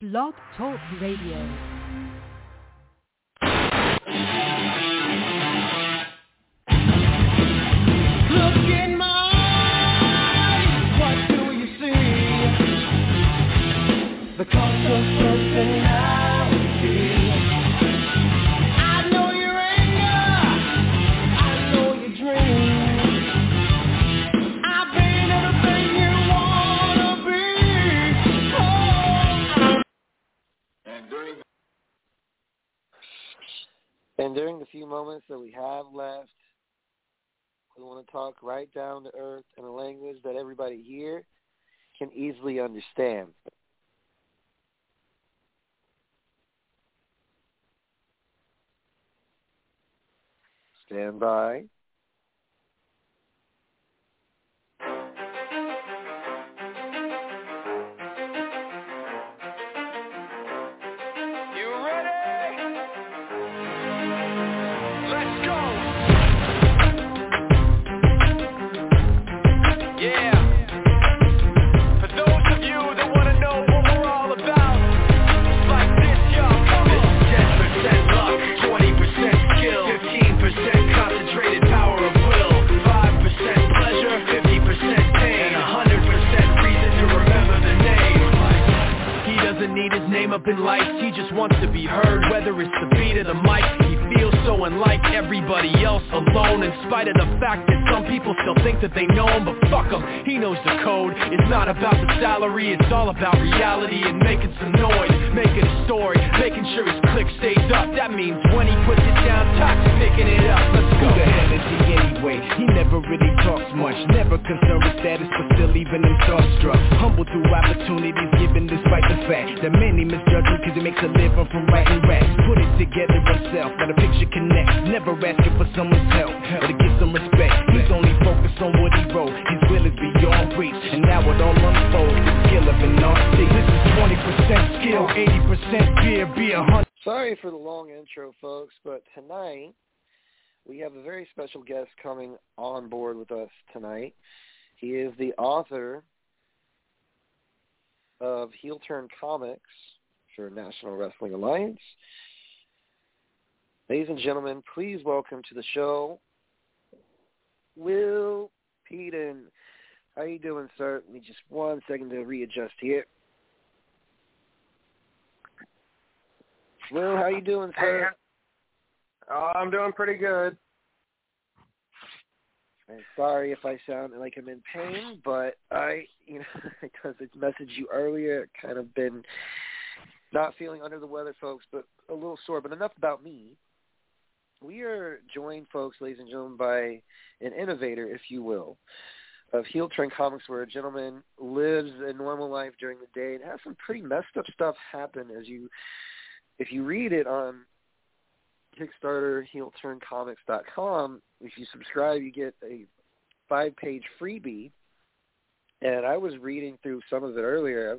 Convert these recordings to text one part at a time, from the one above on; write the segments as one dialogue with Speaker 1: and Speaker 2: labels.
Speaker 1: Blog Talk Radio.
Speaker 2: The cost of personality. I know your anger, I know your dreams. I've been everything you wanna be.
Speaker 3: And during the few moments that we have left, we want to talk right down to earth in a language that everybody here can easily understand. Stand by.
Speaker 2: You ready? Let's go. Yeah. For those of you that want to know what we're all about, it's like this, y'all. Come on. 10% luck, 20% skill, 15% concentrated power of will, 5% pleasure, 50% pain, and 100% reason to remember the name. He doesn't need his name up in lights, he just wants to be heard, whether it's the beat of the mic. He feels so unlike everybody else, alone, in spite of the fact that some people still think that they know him, but fuck him, he knows the code. It's not about the salary, it's all about reality and making some noise, making a story, making sure his click stays up. That means when he puts it down, Toxic picking it up. Let's go.
Speaker 4: Who the hell is he anyway? He never really talks much, never concerned with status, but still leaving him starstruck. Humble through opportunities given despite the fact that many misjudge him because he makes a living from writing raps. Put it together himself, let a picture connect, never asking for someone's help or to get some respect. He's only focused on what he wrote, his will is beyond reach, and now it all unfolds, the skill of an artist. This is 20% skill, 80% fear, be 100.
Speaker 3: Sorry for the long intro, folks, but tonight we have a very special guest coming on board with us tonight. He is the author of Heel Turn Comics for National Wrestling Alliance. Ladies and gentlemen, please welcome to the show, Will Peden. How you doing, sir? Let me just 1 second to readjust here. Will, how you doing, sir?
Speaker 5: Hey, I'm doing pretty good.
Speaker 3: I'm sorry if I sound like I'm in pain, but because I messaged you earlier, kind of been not feeling under the weather, folks, but a little sore. But enough about me. We are joined, folks, ladies and gentlemen, by an innovator, if you will, of Heel Turn Comics, where a gentleman lives a normal life during the day and has some pretty messed up stuff happen if you read it on Kickstarter, HeelTurnComics.com. If you subscribe, you get a 5-page freebie. And I was reading through some of it earlier.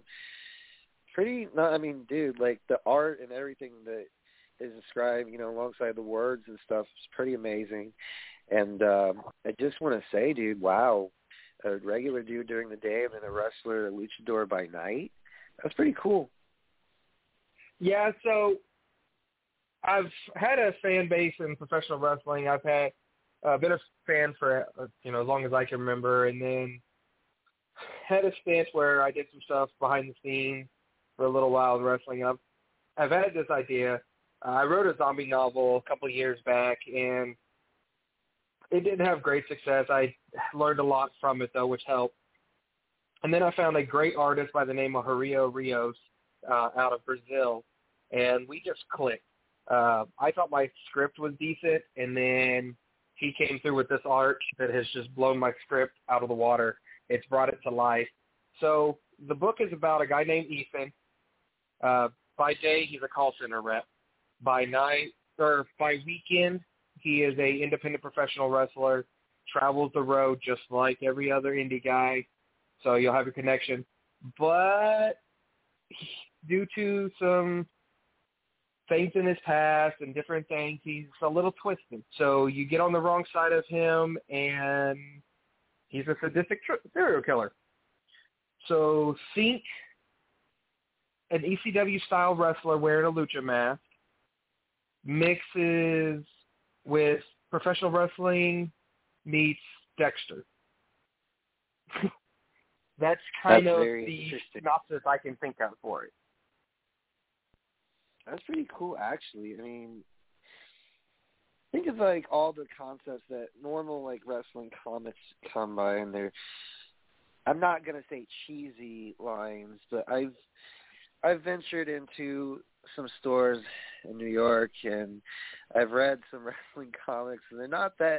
Speaker 3: Dude, like the art and everything that is described, alongside the words and stuff is pretty amazing. And I just want to say, dude, wow, a regular dude during the day and then a wrestler, a luchador by night. That's pretty cool.
Speaker 5: Yeah, so I've had a fan base in professional wrestling. I've had been a fan for as long as I can remember, and then had a stance where I did some stuff behind the scenes for a little while in wrestling. I've had this idea. I wrote a zombie novel a couple of years back, and it didn't have great success. I learned a lot from it, though, which helped. And then I found a great artist by the name of Rio Rios out of Brazil, and we just clicked. I thought my script was decent, and then he came through with this art that has just blown my script out of the water. It's brought it to life. So the book is about a guy named Ethan. By day, he's a call center rep. By weekend, he is a independent professional wrestler, travels the road just like every other indie guy. So you'll have your connection. But due to some things in his past and different things, he's a little twisted. So you get on the wrong side of him, and he's a sadistic serial killer. So Sync an ECW-style wrestler wearing a lucha mask mixes with professional wrestling meets Dexter. That's kind of the synopsis I can think of for it.
Speaker 3: That's pretty cool, actually. I mean, think of like all the concepts that normal like wrestling comics come by, and they're, I'm not gonna say cheesy lines, but I've ventured into some stores in New York, and I've read some wrestling comics, and they're not bad.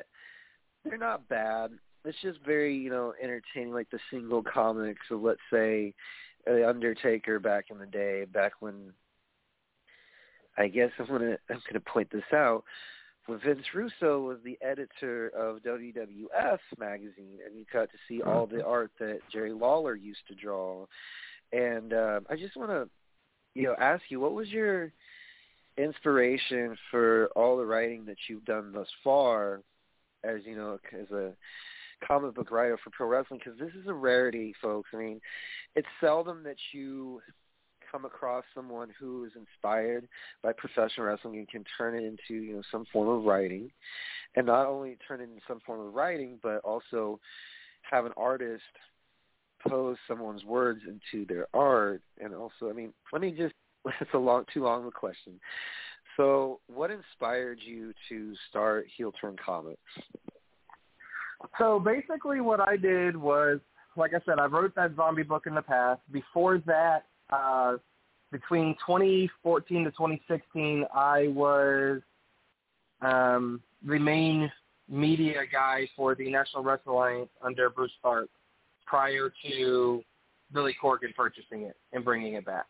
Speaker 3: It's just very, entertaining, like the single comics of, let's say, The Undertaker back in the day, back when, I guess I'm gonna point this out, when Vince Russo was the editor of WWF magazine, and you got to see all the art that Jerry Lawler used to draw. And I just want to, ask you, what was your inspiration for all the writing that you've done thus far, as as a comic book writer for pro wrestling? Because this is a rarity, folks. I mean, it's seldom that you come across someone who is inspired by professional wrestling and can turn it into, some form of writing, and not only turn it into some form of writing, but also have an artist pose someone's words into their art. And also, I mean, it's too long of a question. So what inspired you to start Heel Turn Comics?
Speaker 5: So basically what I did was, like I said, I wrote that zombie book in the past. Before that, between 2014 to 2016, I was the main media guy for the National Wrestling Alliance under Bruce Tharp prior to Billy Corgan purchasing it and bringing it back.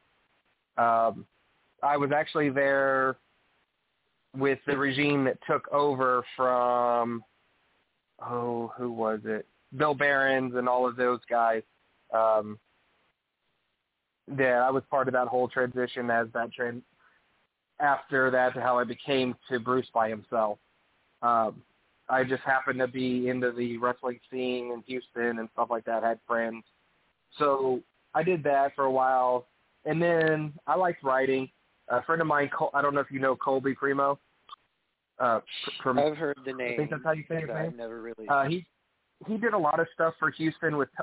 Speaker 5: I was actually there with the regime that took over from, who was it? Bill Behrens and all of those guys. I was part of that whole transition after that to how I became to Bruce by himself. I just happened to be into the wrestling scene in Houston and stuff like that, had friends. So I did that for a while. And then I liked writing. A friend of mine, I don't know if you know Colby Primo.
Speaker 3: I've heard the name.
Speaker 5: I think that's how you say his name.
Speaker 3: I've never really.
Speaker 5: He did a lot of stuff for Houston with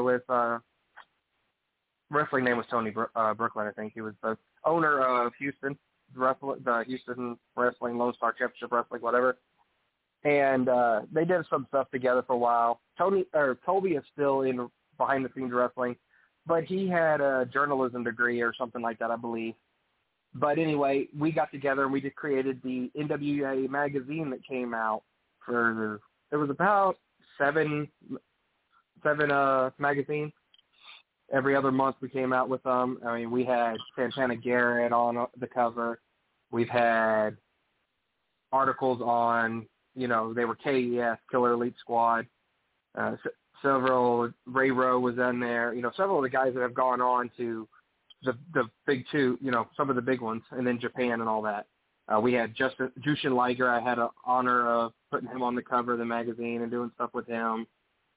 Speaker 5: wrestling name was Tony Brooklyn, I think. He was the owner of Houston, the Houston Wrestling, Lone Star Championship Wrestling, whatever. And they did some stuff together for a while. Toby is still in behind-the-scenes wrestling, but he had a journalism degree or something like that, I believe. But anyway, we got together and we just created the NWA magazine that came out there was about seven magazines. Every other month we came out with them. I mean, we had Santana Garrett on the cover. We've had articles on, they were KES, Killer Elite Squad. Several, Ray Rowe was in there. Several of the guys that have gone on to the big two, some of the big ones, and then Japan and all that. We had Jushin Liger. I had an honor of putting him on the cover of the magazine and doing stuff with him.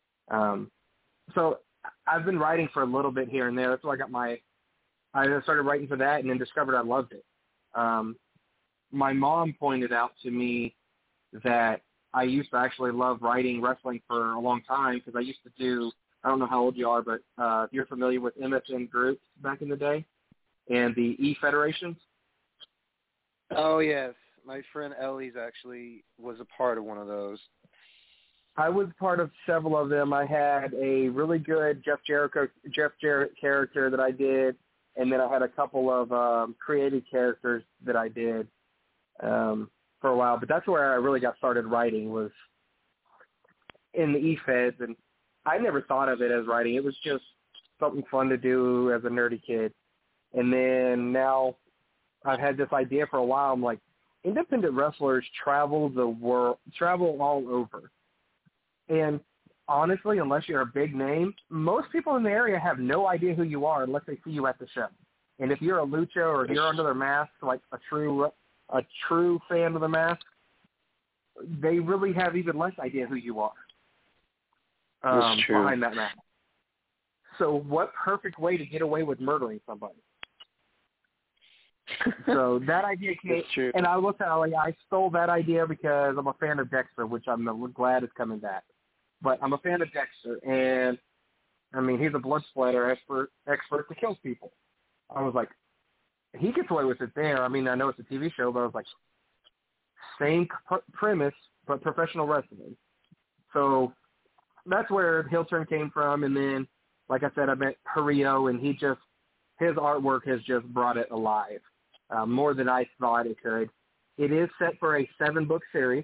Speaker 5: So I've been writing for a little bit here and there. That's why I started writing for that and then discovered I loved it. My mom pointed out to me that I used to actually love writing wrestling for a long time because I used to do, I don't know how old you are, but if you're familiar with MSN groups back in the day and the E-Federations.
Speaker 3: Oh, yes. My friend Ellie's actually was a part of one of those.
Speaker 5: I was part of several of them. I had a really good Jeff Jarrett character that I did, and then I had a couple of creative characters that I did for a while. But that's where I really got started writing, was in the E-Feds, and I never thought of it as writing. It was just something fun to do as a nerdy kid. And then now I've had this idea for a while. I'm like, independent wrestlers travel the world, travel all over. And honestly, unless you're a big name, most people in the area have no idea who you are unless they see you at the show. And if you're a lucha or if you're under their mask, like a true fan of the mask, they really have even less idea who you are behind that mask. So what perfect way to get away with murdering somebody? So that idea came,
Speaker 3: That's true.
Speaker 5: and I will tell you, I stole that idea because I'm a fan of Dexter, which I'm glad is coming back. But I'm a fan of Dexter, and I mean, he's a blood splatter expert that kills people. I was like, he gets away with it there. I mean, I know it's a TV show, but I was like, same premise, but professional wrestling. So that's where Heel Turn came from. And then, like I said, I met Hirio, and his artwork has just brought it alive, more than I thought it could. It is set for a 7-book series.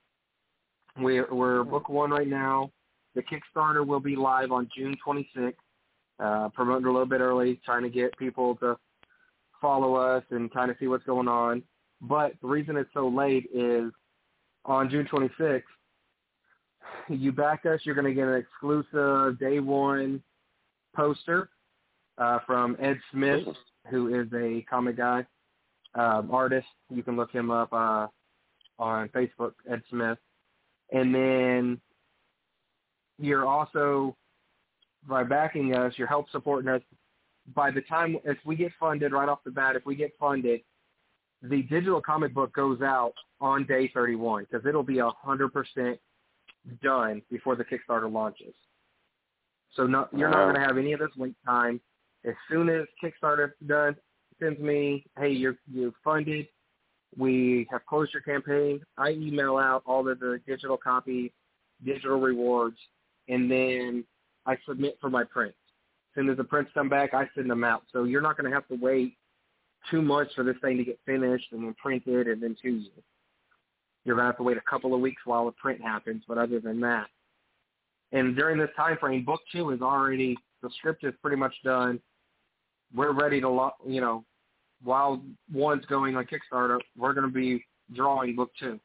Speaker 5: We're book 1 right now. The Kickstarter will be live on June 26th, promoting a little bit early, trying to get people to follow us and kind of see what's going on. But the reason it's so late is on June 26th, you back us, you're going to get an exclusive day 1 poster from Ed Smith, who is a comic guy, artist. You can look him up on Facebook, Ed Smith. And then you're also, by backing us, you're help supporting us. By the time, if we get funded right off the bat, the digital comic book goes out on day 31 because it'll be 100% done before the Kickstarter launches. So you're not going to have any of this wait time. As soon as Kickstarter done, sends me, hey, you're funded. We have closed your campaign. I email out all of the digital copies, digital rewards, and then I submit for my prints. As soon as the prints come back, I send them out. So you're not going to have to wait too much for this thing to get finished and then printed and then to you. You're going to have to wait a couple of weeks while the print happens, but other than that. And during this time frame, book 2 is already, the script is pretty much done. We're ready to, while 1's going on Kickstarter, we're going to be drawing book 2.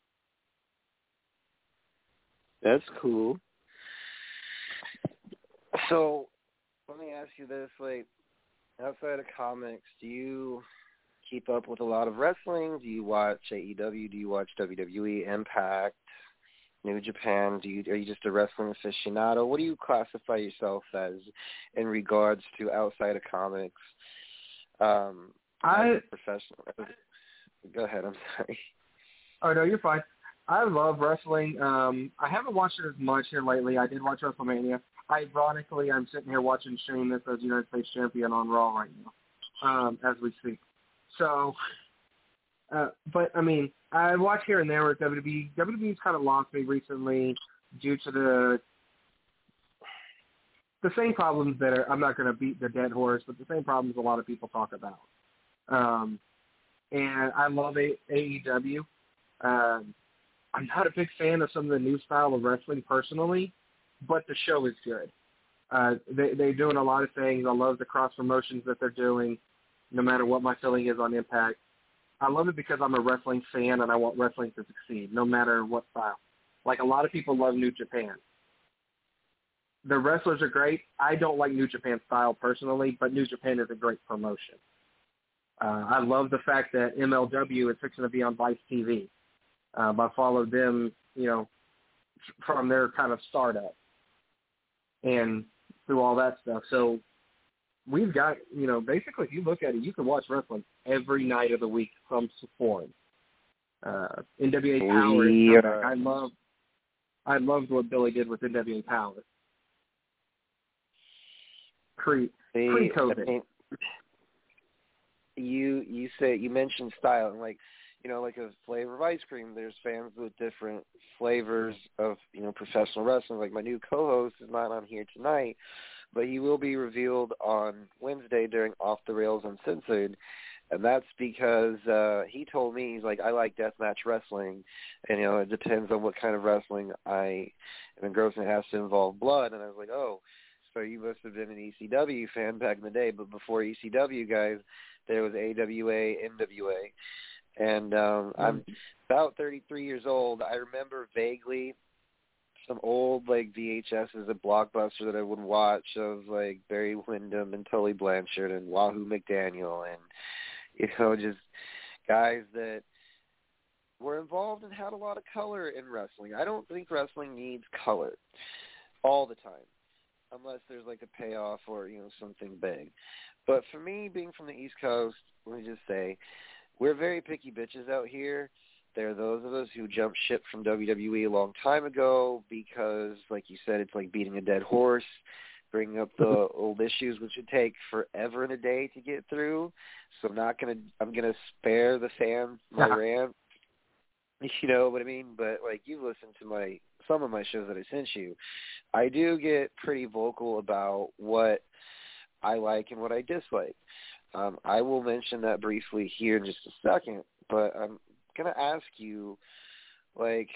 Speaker 3: That's cool. So let me ask you this, outside of comics, do you keep up with a lot of wrestling? Do you watch AEW? Do you watch WWE, Impact, New Japan? Are you just a wrestling aficionado? What do you classify yourself as in regards to outside of comics? Professional. Go ahead. I'm sorry.
Speaker 5: Oh no, you're fine. I love wrestling. I haven't watched it as much here lately. I did watch WrestleMania. Ironically, I'm sitting here watching Sheamus as United States Champion on Raw right now, as we speak. So, but I mean, I watch here and there with WWE. WWE's kind of lost me recently due to the same problems that I'm not going to beat the dead horse, but the same problems a lot of people talk about. And I love AEW. I'm not a big fan of some of the new style of wrestling personally, but the show is good. They're doing a lot of things. I love the cross promotions that they're doing, no matter what my feeling is on Impact. I love it because I'm a wrestling fan and I want wrestling to succeed, no matter what style. Like a lot of people love New Japan. The wrestlers are great. I don't like New Japan style personally, but New Japan is a great promotion. I love the fact that MLW is fixing to be on Vice TV. I followed them, from their kind of startup and through all that stuff. So we've got, basically if you look at it, you can watch wrestling every night of the week from form. NWA Power. Yeah. I loved what Billy did with NWA Power. Pre-COVID.
Speaker 3: I mean, you mentioned style, and like a flavor of ice cream, there's fans with different flavors of, professional wrestling. Like my new co-host is not on here tonight, but he will be revealed on Wednesday during Off the Rails Uncensored, and that's because he told me, he's like, I like deathmatch wrestling, and, it depends on what kind of wrestling I am engrossed in. It has to involve blood, and I was like, oh, so you must have been an ECW fan back in the day, but before ECW, guys, there was AWA, NWA. And I'm about 33 years old. I remember vaguely some old, VHSs at Blockbuster that I would watch of, Barry Windham and Tully Blanchard and Wahoo McDaniel and, just guys that were involved and had a lot of color in wrestling. I don't think wrestling needs color all the time. unless there's like a payoff or, something big. But for me, being from the East Coast, let me just say, we're very picky bitches out here. There are those of us who jumped ship from WWE a long time ago because, like you said, it's like beating a dead horse, bringing up the old issues, which would take forever and a day to get through. So I'm gonna spare the fans my rant. You know what I mean? But like, you've listened to some of my shows that I sent you. I do get pretty vocal about what I like and what I dislike. I will mention that briefly here in just a second, but I'm going to ask you, like,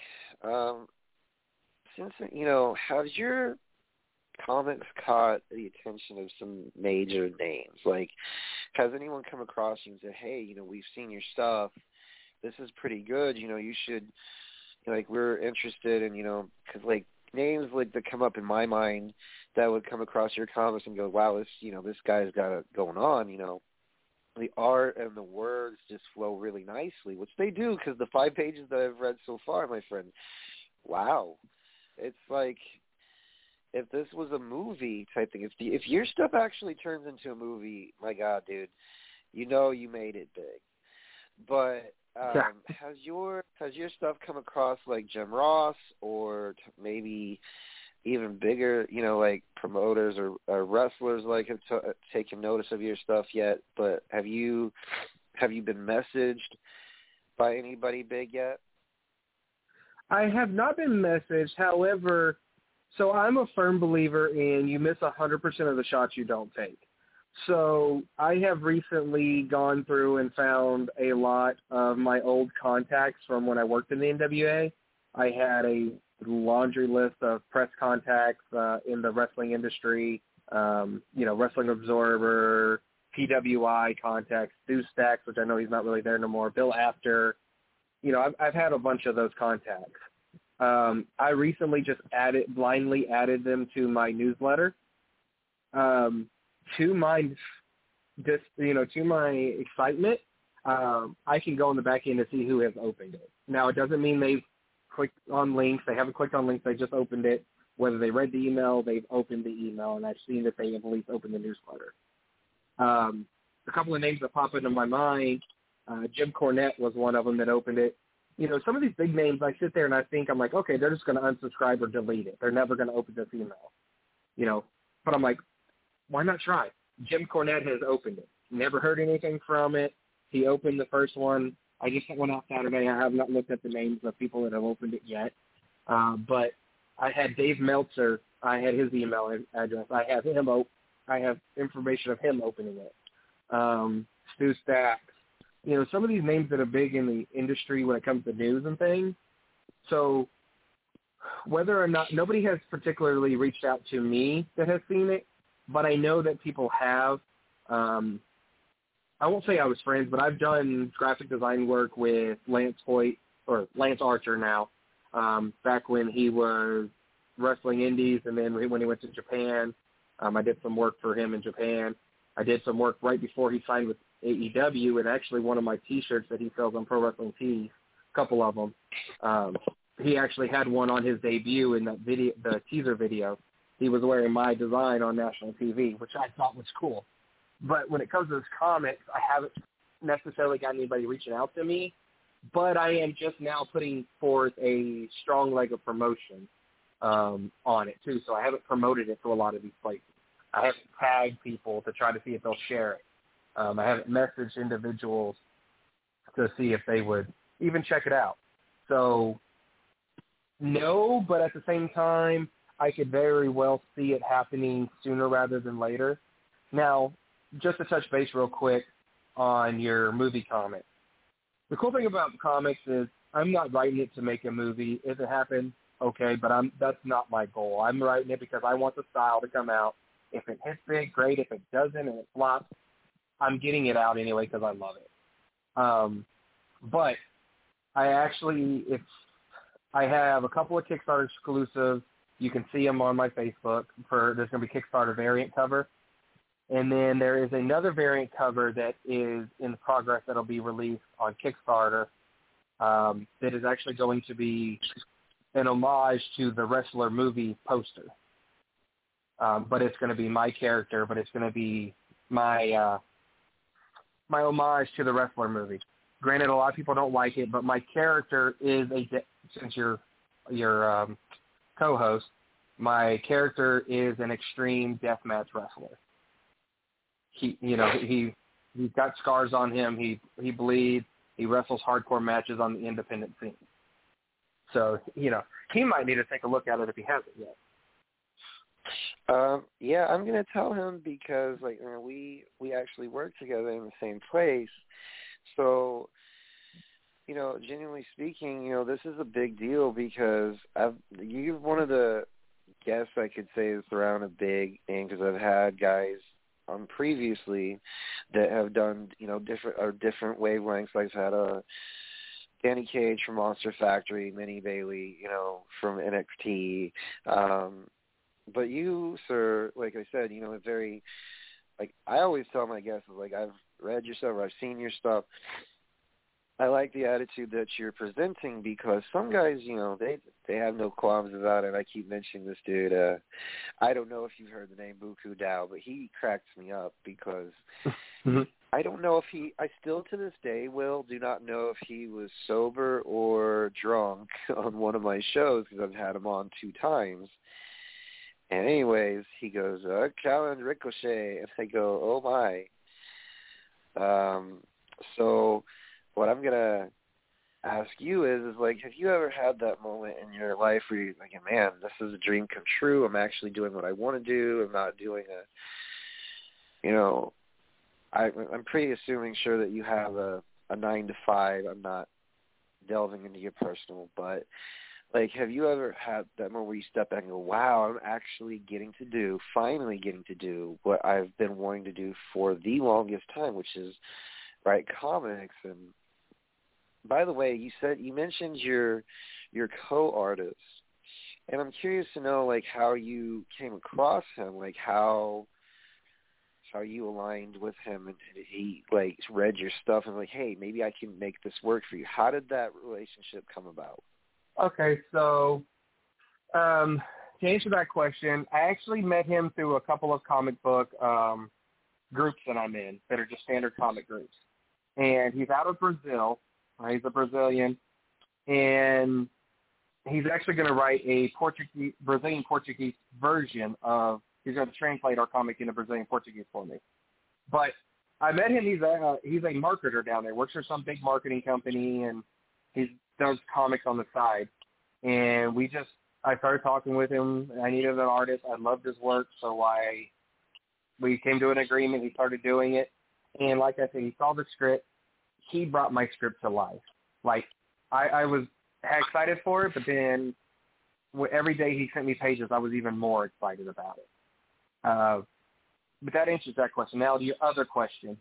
Speaker 3: since, has your comics caught the attention of some major names? Like, has anyone come across you and said, hey, we've seen your stuff. This is pretty good. You should, like, we're interested in, because, like, names, like, that come up in my mind that would come across your comics and go, wow, this guy's got it going on, The art and the words just flow really nicely, which they do, because the 5 pages that I've read so far, my friend, wow. It's like if this was a movie type thing. If your stuff actually turns into a movie, my God, dude, you made it big. But has your stuff come across like Jim Ross or maybe even bigger, like promoters or wrestlers like have taken notice of your stuff yet? But have you been messaged by anybody big yet?
Speaker 5: I have not been messaged. However, so I'm a firm believer in you miss 100% of the shots you don't take. So I have recently gone through and found a lot of my old contacts from when I worked in the NWA. I had a laundry list of press contacts in the wrestling industry, Wrestling Observer, PWI contacts, Stu Stacks, which I know he's not really there no more, Bill Apter. I've had a bunch of those contacts. I recently just blindly added them to my newsletter. To my excitement, I can go in the back end to see who has opened it. Now, it doesn't mean they've clicked on links. They haven't clicked on links. They just opened it. Whether they read the email, they've opened the email, and I've seen that they have at least opened the newsletter. A couple of names that pop into my mind, Jim Cornette was one of them that opened it. Some of these big names, I sit there and I think, I'm like, okay, they're just going to unsubscribe or delete it. They're never going to open this email, But I'm like, why not try? Jim Cornette has opened it. Never heard anything from it. He opened the first one. I just went out Saturday. I have not looked at the names of people that have opened it yet. But I had Dave Meltzer. I had his email address. I have information of him opening it. Stu Stacks. Some of these names that are big in the industry when it comes to news and things. So whether or not, nobody has particularly reached out to me that has seen it, but I know that people have. I won't say I was friends, but I've done graphic design work with Lance Hoyt, or Lance Archer now, back when he was wrestling indies, and then when he went to Japan. I did some work for him in Japan. I did some work right before he signed with AEW, and actually one of my T-shirts that he sells on Pro Wrestling Tees, a couple of them, he actually had one on his debut in that video, the teaser video. He was wearing my design on national TV, which I thought was cool. But when it comes to his comics, I haven't necessarily got anybody reaching out to me, but I am just now putting forth a strong leg of promotion on it, too. So I haven't promoted it to a lot of these places. I haven't tagged people to try to see if they'll share it. I haven't messaged individuals to see if they would even check it out. So, no, but at the same time, I could very well see it happening sooner rather than later. Now, just to touch base real quick on your movie comment. The cool thing about comics is I'm not writing it to make a movie. If it happens, okay, but that's not my goal. I'm writing it because I want the style to come out. If it hits big, great. If it doesn't and it flops, I'm getting it out anyway because I love it. But I have a couple of Kickstarter exclusives. You can see them on my Facebook. There's going to be Kickstarter variant cover. And then there is another variant cover that is in progress that will be released on Kickstarter that is actually going to be an homage to the wrestler movie poster. but it's going to be my character, but it's going to be my my homage to the Wrestler movie. Granted, a lot of people don't like it, but my character is since you're co-host, my character is an extreme deathmatch wrestler. He's got scars on him. He bleeds. He wrestles hardcore matches on the independent scene. So, he might need to take a look at it if he hasn't yet.
Speaker 3: Yeah, I'm gonna tell him because we actually work together in the same place. So, genuinely speaking, this is a big deal because you're one of the guests I could say is around a big thing because I've had guys on previously that have done different wavelengths. I've had Danny Cage from Monster Factory, Minnie Bailey, from NXT. But you, sir, like I said, very, I always tell my guests, I've read your stuff, I've seen your stuff. I like the attitude that you're presenting because some guys, they have no qualms about it. I keep mentioning this dude. I don't know if you've heard the name Buku Dao, but he cracks me up because I don't know if I still to this day, do not know if he was sober or drunk on one of my shows because I've had him on 2 times. And anyways, he goes, Calvin Ricochet. And I go, oh, my. So what I'm going to ask you is have you ever had that moment in your life where you're like, man, this is a dream come true. I'm actually doing what I want to do. I'm not doing I'm pretty sure that you have a 9 to 5. I'm not delving into your personal, but have you ever had that moment where you step back and go, wow, I'm actually finally getting to do what I've been wanting to do for the longest time, which is write comics. And by the way, you mentioned your co-artist, and I'm curious to know how you came across him, how you aligned with him, and he read your stuff and hey, maybe I can make this work for you. How did that relationship come about?
Speaker 5: Okay, so to answer that question, I actually met him through a couple of comic book groups that I'm in that are just standard comic groups. And he's out of Brazil. He's a Brazilian. And he's actually going to write a Brazilian Portuguese version he's going to translate our comic into Brazilian Portuguese for me. But I met him. He's a marketer down there, works for some big marketing company, and he does comics on the side. And I started talking with him. I needed an artist. I loved his work, so we came to an agreement. He started doing it. And like I said, he saw the script. He brought my script to life. I was excited for it, but then every day he sent me pages, I was even more excited about it. But that answers that question. Now to your other question.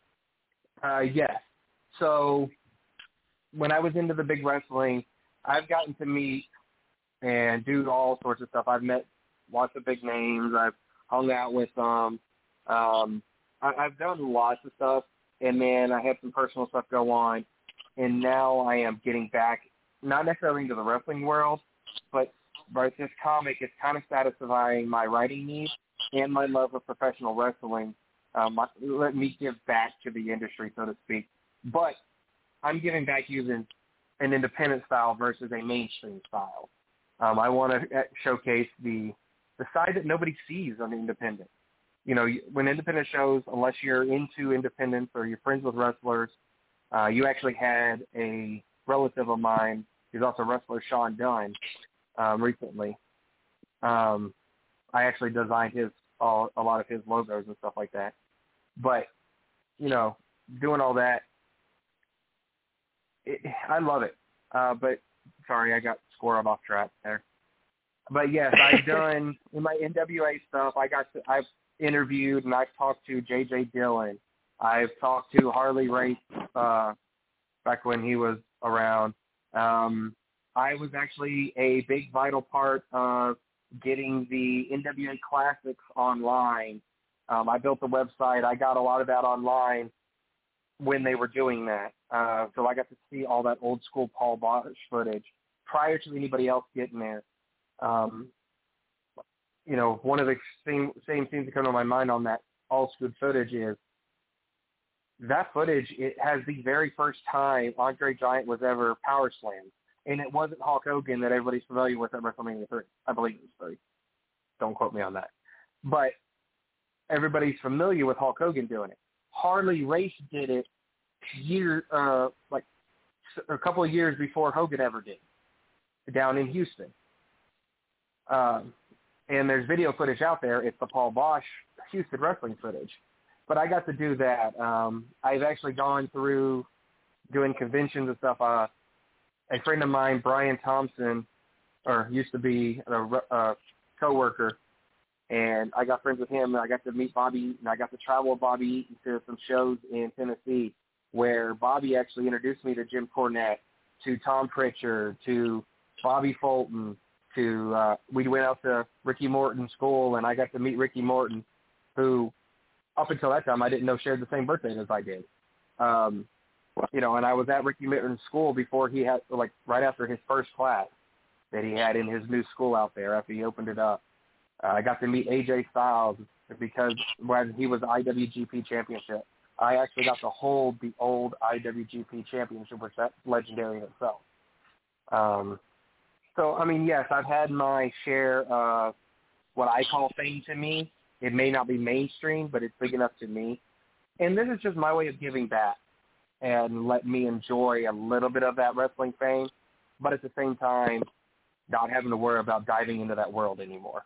Speaker 5: Yes. So when I was into the big wrestling, I've gotten to meet and do all sorts of stuff. I've met lots of big names. I've hung out with them. I've done lots of stuff, and then I had some personal stuff go on, and now I am getting back, not necessarily into the wrestling world, but this comic is kind of satisfying my writing needs and my love of professional wrestling. Let me give back to the industry, so to speak. But I'm giving back using an independent style versus a mainstream style. I want to showcase the side that nobody sees on the independent. When independent shows, unless you're into independence or you're friends with wrestlers, you actually had a relative of mine, who's also wrestler, Sean Dunn, recently. I actually designed a lot of his logos and stuff like that. But, doing all that, I love it. But, sorry, I got squirreled off track there. But, yes, I've done, in my NWA stuff, I've interviewed and I've talked to J.J. Dillon. I've talked to Harley Race back when he was around. I was actually a big vital part of getting the NWA Classics online. I built the website. I got a lot of that online when they were doing that. So I got to see all that old school Paul Bosch footage prior to anybody else getting there. one of the same scenes that come to my mind on that all-scoot footage is that footage. It has the very first time Andre Giant was ever power slammed, and it wasn't Hulk Hogan that everybody's familiar with at WrestleMania 3. I believe it was 3. Don't quote me on that. But everybody's familiar with Hulk Hogan doing it. Harley Race did it a couple of years before Hogan ever did, down in Houston. And there's video footage out there. It's the Paul Bosch Houston wrestling footage. But I got to do that. I've actually gone through doing conventions and stuff. A friend of mine, Brian Thompson, used to be a coworker, and I got friends with him, and I got to meet Bobby, and I got to travel with Bobby Eaton to some shows in Tennessee where Bobby actually introduced me to Jim Cornette, to Tom Pritchard, to Bobby Fulton, we went out to Ricky Morton's school, and I got to meet Ricky Morton, who up until that time I didn't know shared the same birthday as I did. And I was at Ricky Morton's school before he had, right after his first class that he had in his new school out there after he opened it up. I got to meet AJ Styles because when he was the IWGP Championship, I actually got to hold the old IWGP Championship, which that's legendary in itself. Yes, I've had my share of what I call fame to me. It may not be mainstream, but it's big enough to me. And this is just my way of giving back and let me enjoy a little bit of that wrestling fame, but at the same time, not having to worry about diving into that world anymore.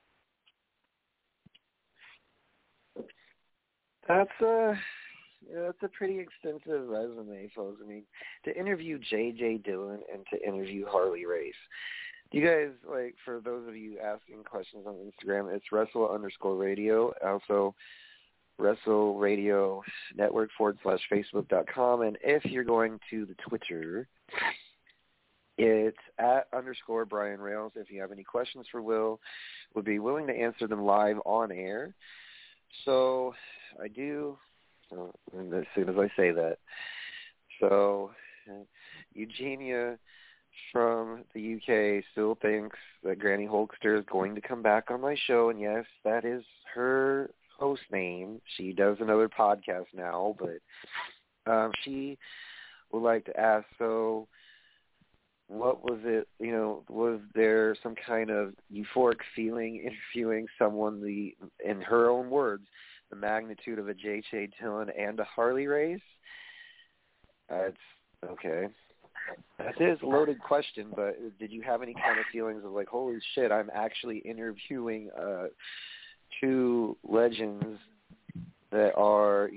Speaker 3: That's a pretty extensive resume, folks. I mean, to interview J.J. Dillon and to interview Harley Race. You guys, for those of you asking questions on Instagram, it's Wrestle_radio, also Wrestle Radio Network /Facebook.com. And if you're going to the Twitter, it's @_Brian Rails. If you have any questions for Will, would be willing to answer them live on air. So I do, as soon as I say that. So Eugenia from the UK still thinks that Granny Hulkster is going to come back on my show, and yes, that is her host name. She does another podcast now, but she would like to ask, so what was it, was there some kind of euphoric feeling interviewing someone, in her own words, the magnitude of a J.J. Dillon and a Harley Race? It's okay. That is a loaded question, but did you have any kind of feelings of holy shit, I'm actually interviewing two legends that are,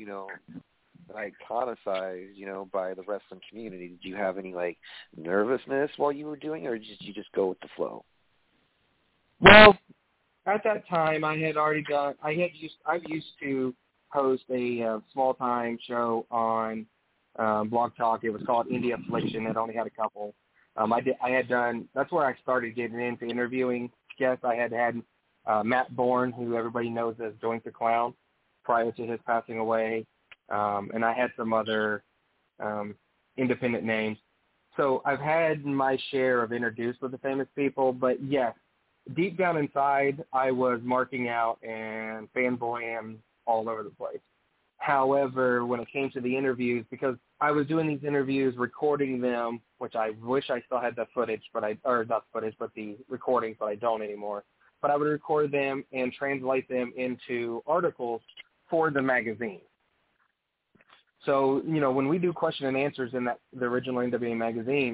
Speaker 3: iconicized, by the wrestling community? Did you have any, nervousness while you were doing it, or did you just go with the flow?
Speaker 5: Well, at that time, I used to host a small-time show on Blog Talk. It was called Indie Affliction. It only had a couple. That's where I started getting into interviewing guests. I had Matt Bourne, who everybody knows as Doink the Clown, prior to his passing away. And I had some other independent names. So I've had my share of introduced with the famous people, but yes, deep down inside, I was marking out and fanboying all over the place. However, when it came to the interviews, because I was doing these interviews, recording them, which I wish I still had the footage, but the recordings, but I don't anymore. But I would record them and translate them into articles for the magazine. So, when we do question and answers in the original NWA magazine,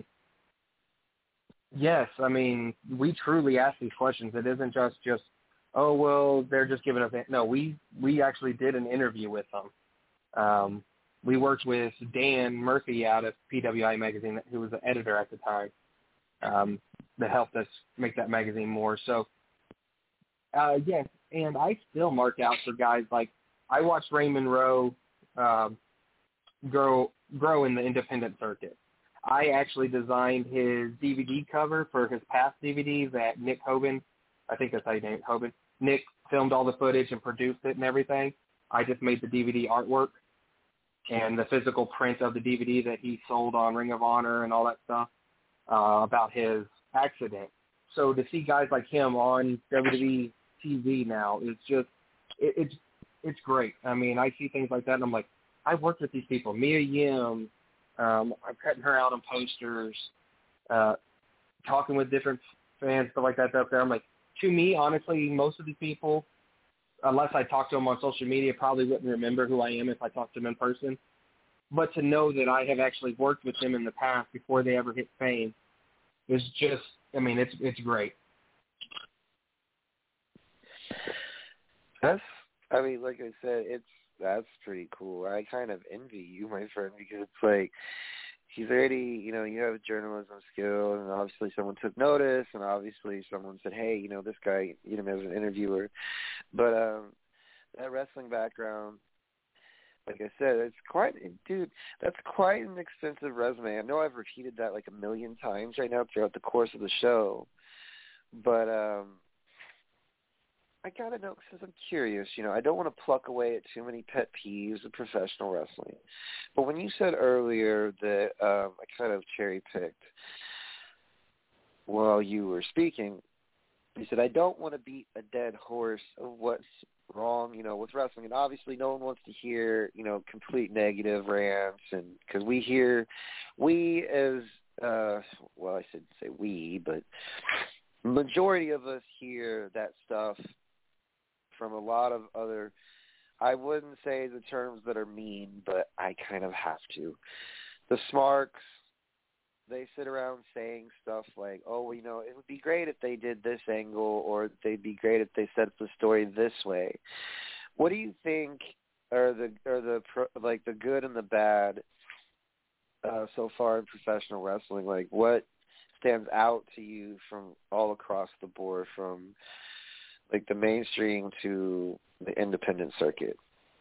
Speaker 5: yes, we truly ask these questions. It isn't just oh, well, they're just giving us – no, we actually did an interview with them. We worked with Dan Murphy out of PWI magazine, who was the editor at the time, that helped us make that magazine more. So, yes, and I still mark out for guys I watched Raymond Rowe grow in the independent circuit. I actually designed his DVD cover for his past DVDs that Nick Hoban, I think that's how you name it, Hoban. Nick filmed all the footage and produced it and everything. I just made the DVD artwork and the physical print of the DVD that he sold on Ring of Honor and all that stuff about his accident. So to see guys like him on WWE TV now is just it's great. I mean, I see things like that, and I'm like, I've worked with these people. Mia Yim, I'm cutting her out on posters, talking with different fans, stuff like that up there. I'm like, to me, honestly, most of these people, unless I talk to them on social media, probably wouldn't remember who I am if I talked to them in person. But to know that I have actually worked with them in the past before they ever hit fame is just, I mean, it's great.
Speaker 3: I mean, like I said, that's pretty cool. I kind of envy you, my friend, because it's like he's already, you know, you have journalism skills, and obviously someone took notice, and obviously someone said, hey, you know, this guy, you know, as an interviewer. But that wrestling background, like I said, that's quite an extensive resume. I know I've repeated that like a million times right now throughout the course of the show, but I gotta know because I'm curious. You know, I don't want to pluck away at too many pet peeves of professional wrestling. But when you said earlier that I kind of cherry-picked while you were speaking, you said, I don't want to beat a dead horse of what's wrong, you know, with wrestling. And obviously no one wants to hear, you know, complete negative rants. And because we as, well, I shouldn't say we, but majority of us hear that stuff from a lot of other, I wouldn't say the terms that are mean, but I kind of have to. The smarks, they sit around saying stuff like, oh, well, you know, it would be great if they did this angle, or they'd be great if they set the story this way. What do you think are the good and the bad so far in professional wrestling? Like, what stands out to you from all across the board, from like the mainstream to the independent circuit?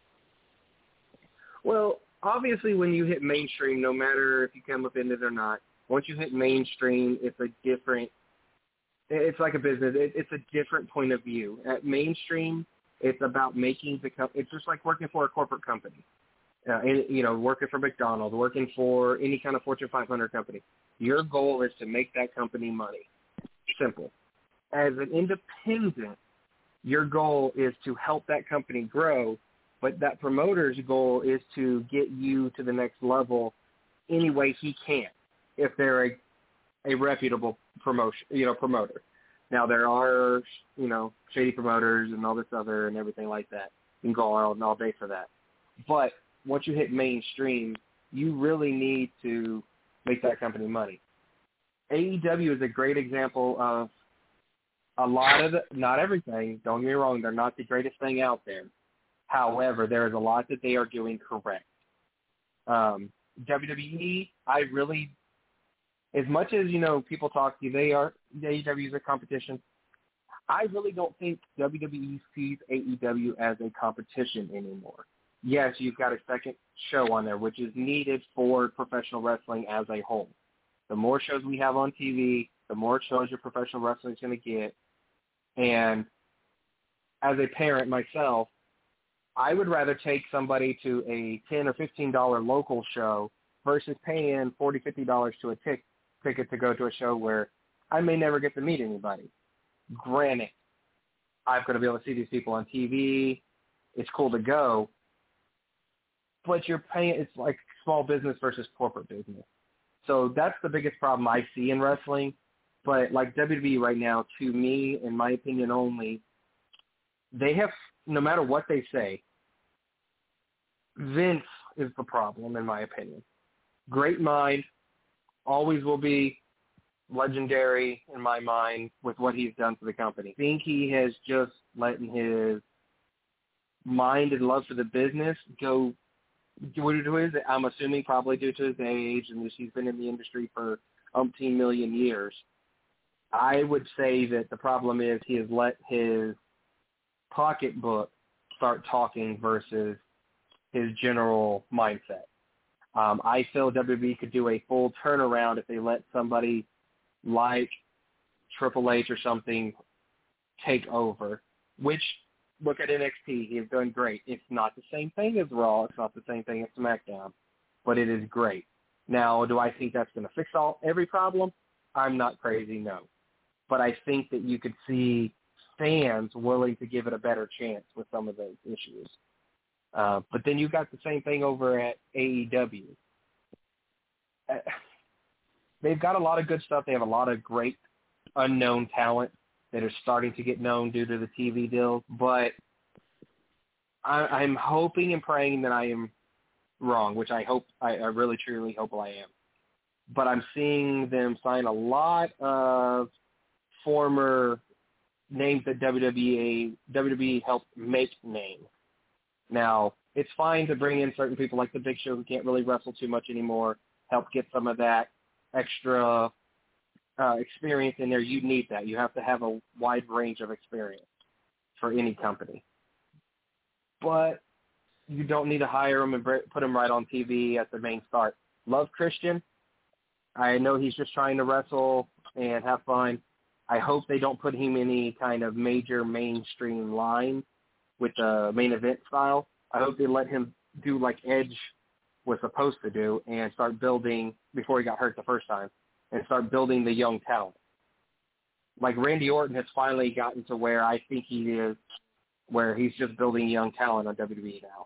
Speaker 5: Well, obviously when you hit mainstream, no matter if you come up in it or not, once you hit mainstream, it's like a business. It's a different point of view. At mainstream, it's about making it's just like working for a corporate company. You know, working for McDonald's, working for any kind of Fortune 500 company. Your goal is to make that company money. Simple. As an independent, your goal is to help that company grow, but that promoter's goal is to get you to the next level any way he can, if they're a reputable promoter. Now, there are, you know, shady promoters and all this other and everything like that. You can go out all day for that. But once you hit mainstream, you really need to make that company money. AEW is a great example of a lot of not everything, don't get me wrong, they're not the greatest thing out there. However, there is a lot that they are doing correct. WWE, I really, as much as, you know, people talk to you, AEW is a competition. I really don't think WWE sees AEW as a competition anymore. Yes, you've got a second show on there, which is needed for professional wrestling as a whole. The more shows we have on TV, the more shows your professional wrestling is going to get. And as a parent myself, I would rather take somebody to a $10 or $15 local show versus paying $40, $50 to a ticket to go to a show where I may never get to meet anybody. Granted, I'm going to be able to see these people on TV. It's cool to go. But you're paying, it's like small business versus corporate business. So that's the biggest problem I see in wrestling. But like WWE right now, to me, in my opinion only, they have, no matter what they say, Vince is the problem, in my opinion. Great mind, always will be legendary in my mind with what he's done for the company. I think he has just letting his mind and love for the business go due to his, I'm assuming probably due to his age and he's been in the industry for umpteen million years. I would say that the problem is he has let his pocketbook start talking versus his general mindset. I feel WWE could do a full turnaround if they let somebody like Triple H or something take over, which, look at NXT. He has done great. It's not the same thing as Raw. It's not the same thing as SmackDown, but it is great. Now, do I think that's going to fix every problem? I'm not crazy, no. But I think that you could see fans willing to give it a better chance with some of those issues. But then you got the same thing over at AEW. They've got a lot of good stuff. They have a lot of great unknown talent that are starting to get known due to the TV deal. But I'm hoping and praying that I am wrong, which I really truly hope I am. But I'm seeing them sign a lot of former names that WWE helped make names. Now, it's fine to bring in certain people like the Big Show who can't really wrestle too much anymore, help get some of that extra experience in there. You need that. You have to have a wide range of experience for any company. But you don't need to hire him and put him right on TV at the main start. Love Christian. I know he's just trying to wrestle and have fun. I hope they don't put him in any kind of major mainstream line with the main event style. I hope they let him do like Edge was supposed to do and start building, before he got hurt the first time, and start building the young talent. Like Randy Orton has finally gotten to where I think he is, where he's just building young talent on WWE now.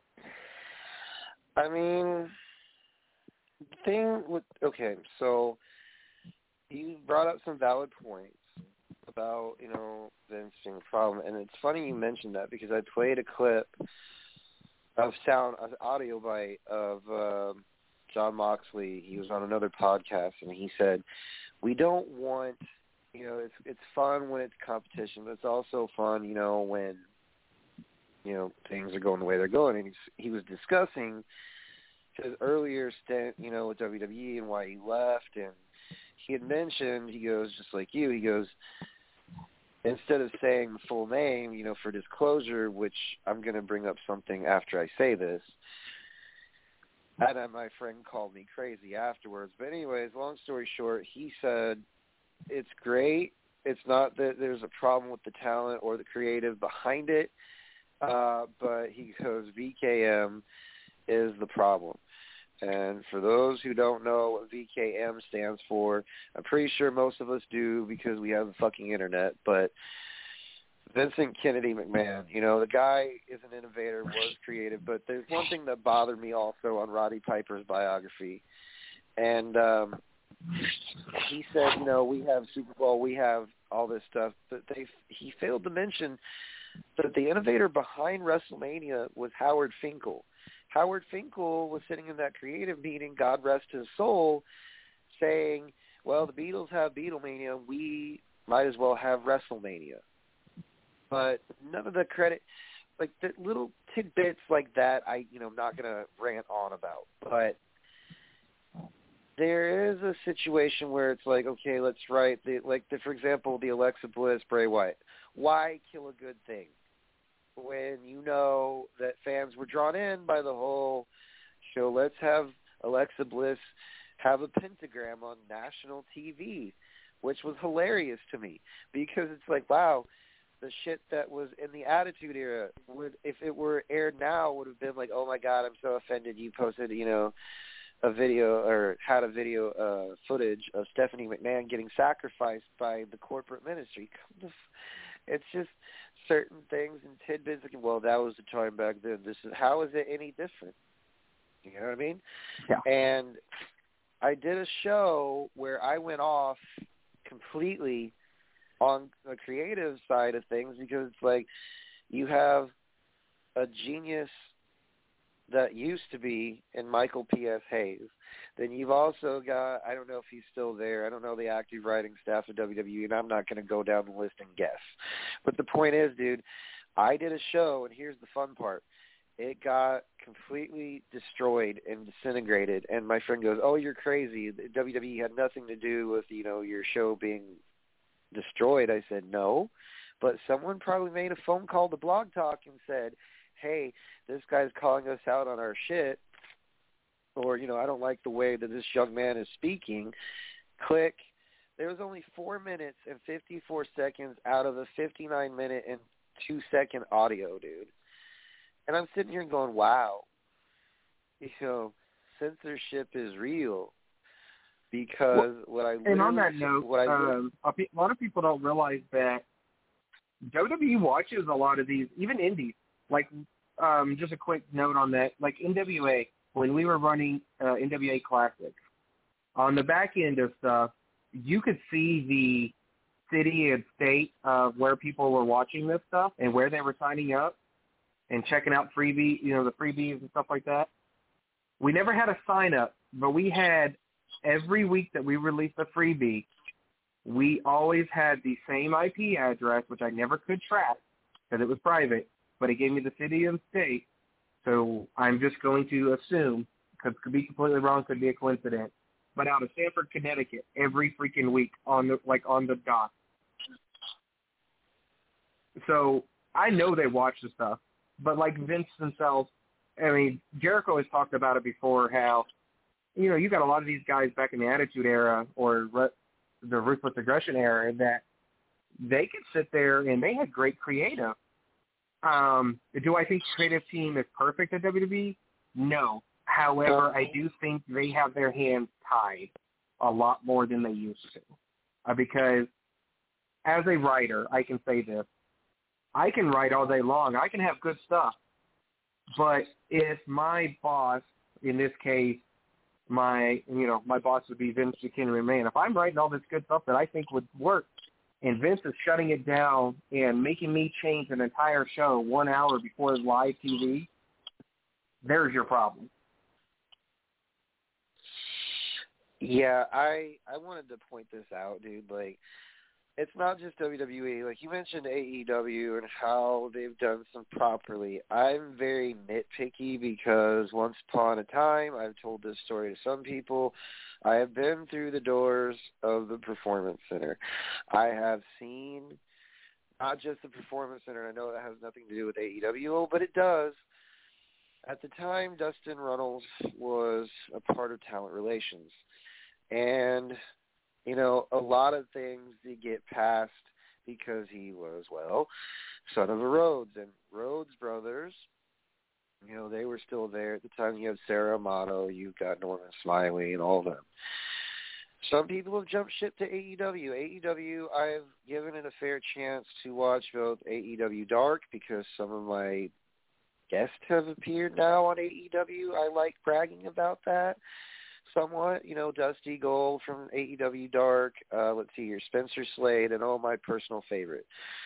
Speaker 3: I mean, the thing with, okay, so you brought up some valid points about, Vince being a problem. And it's funny you mentioned that because I played a clip of audio bite of Jon Moxley. He was on another podcast, and he said, we don't want, it's fun when it's competition, but it's also fun, when, things are going the way they're going. And he was discussing his earlier stint, with WWE and why he left. And he had mentioned, he goes, just like you, he goes, instead of saying the full name, for disclosure, which I'm going to bring up something after I say this, and then my friend called me crazy afterwards. But anyways, long story short, he said, it's great. It's not that there's a problem with the talent or the creative behind it, but he goes, VKM is the problem. And for those who don't know what VKM stands for, I'm pretty sure most of us do because we have the fucking internet, but Vincent Kennedy McMahon, the guy is an innovator, was creative, but there's one thing that bothered me also on Roddy Piper's biography. And he said, we have Super Bowl, we have all this stuff, but he failed to mention that the innovator behind WrestleMania was Howard Finkel. Howard Finkel was sitting in that creative meeting, God rest his soul, saying, well, the Beatles have Beatlemania, we might as well have WrestleMania. But none of the credit, like the little tidbits like that, I'm not going to rant on about. But there is a situation where it's like, okay, let's write, for example, the Alexa Bliss, Bray Wyatt. Why kill a good thing? When you know that fans were drawn in by the whole show, let's have Alexa Bliss have a pentagram on national TV, which was hilarious to me because it's like, wow, the shit that was in the Attitude Era would, if it were aired now, would have been like, oh my God, I'm so offended you posted, a video or had a video footage of Stephanie McMahon getting sacrificed by the corporate ministry. It's just certain things and tidbits. Like, well, that was the time back then. How is it any different? You know what I mean?
Speaker 5: Yeah.
Speaker 3: And I did a show where I went off completely on the creative side of things because it's like you have a genius that used to be in Michael P.S. Hayes. Then you've also got, I don't know if he's still there. I don't know the active writing staff of WWE, and I'm not going to go down the list and guess. But the point is, dude, I did a show, and here's the fun part. It got completely destroyed and disintegrated, and my friend goes, oh, you're crazy. The WWE had nothing to do with, your show being destroyed. I said, no, but someone probably made a phone call to Blog Talk and said, hey, this guy's calling us out on our shit, or, I don't like the way that this young man is speaking. Click. There was only 4 minutes and 54 seconds out of a 59-minute and 2-second audio, dude. And I'm sitting here going, wow, censorship is real. Because
Speaker 5: and on that note, a lot of people don't realize that WWE watches a lot of these, even indies. Like, just a quick note on that. Like NWA, when we were running NWA Classic, on the back end of stuff, you could see the city and state of where people were watching this stuff and where they were signing up and checking out freebie, the freebies and stuff like that. We never had a sign up, but we had every week that we released a freebie, we always had the same IP address, which I never could track because it was private, but it gave me the city and state. So I'm just going to assume, because it could be completely wrong, could be a coincidence, but out of Stamford, Connecticut, every freaking week on the dot. So I know they watch the stuff, but like Vince themselves, I mean, Jericho has talked about it before, how, you got a lot of these guys back in the Attitude Era or the Ruthless Aggression era that they could sit there and they had great creative. Do I think the creative team is perfect at WWE? No. However, I do think they have their hands tied a lot more than they used to. Because as a writer, I can say this. I can write all day long. I can have good stuff. But if my boss, in this case, my boss would be Vince McMahon. If I'm writing all this good stuff that I think would work, and Vince is shutting it down and making me change an entire show 1 hour before live TV, there's your problem.
Speaker 3: Yeah, I wanted to point this out, dude. Like, it's not just WWE. Like, you mentioned AEW and how they've done some properly. I'm very nitpicky because once upon a time, I've told this story to some people, I have been through the doors of the Performance Center. I have seen not just the Performance Center. I know that has nothing to do with AEW, but it does. At the time, Dustin Runnels was a part of talent relations. And a lot of things did get passed because he was, son of a Rhodes. And Rhodes brothers, they were still there. At the time, you had Sarah Amato, you've got Norman Smiley, and all of them. Some people have jumped ship to AEW. AEW, I've given it a fair chance to watch both AEW Dark because some of my guests have appeared now on AEW. I like bragging about that somewhat. Dusty Gold from AEW Dark. Let's see here, Spencer Slade, and my personal favorite,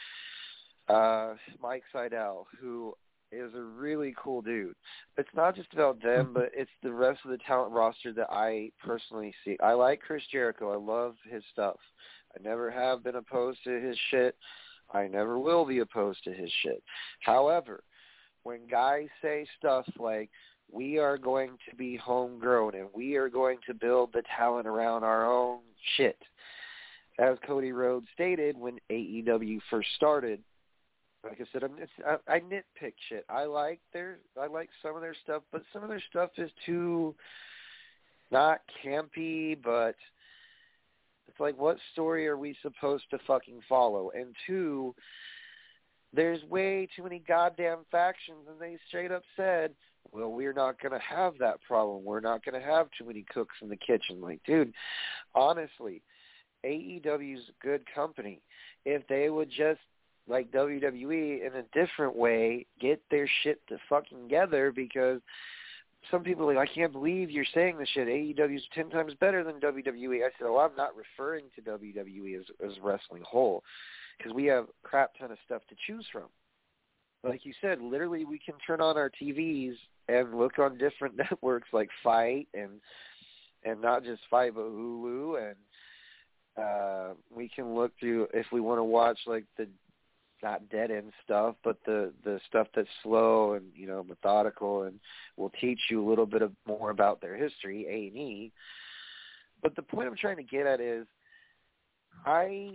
Speaker 3: Mike Seidel, who is a really cool dude. It's not just about them, but it's the rest of the talent roster that I personally see. I like Chris Jericho. I love his stuff. I never have been opposed to his shit. I never will be opposed to his shit. However, when guys say stuff like, we are going to be homegrown and we are going to build the talent around our own shit, as Cody Rhodes stated when AEW first started, like I said, I nitpick shit. I like some of their stuff, but some of their stuff is too not campy, but it's like, what story are we supposed to fucking follow? And two, there's way too many goddamn factions, and they straight up said, well, we're not going to have that problem. We're not going to have too many cooks in the kitchen. Like, dude, honestly, AEW's a good company. If they would just, like WWE, in a different way, get their shit to fucking together, because some people are like, I can't believe you're saying this shit. AEW's 10 times better than WWE. I said, oh, I'm not referring to WWE as wrestling whole, because we have a crap ton of stuff to choose from. Like you said, literally we can turn on our TVs and look on different networks like Fight and not just Fight, but Hulu, and we can look through, if we want to watch like the not dead end stuff, but the stuff that's slow and methodical and will teach you a little bit more about their history, A&E. But the point I'm trying to get at is, I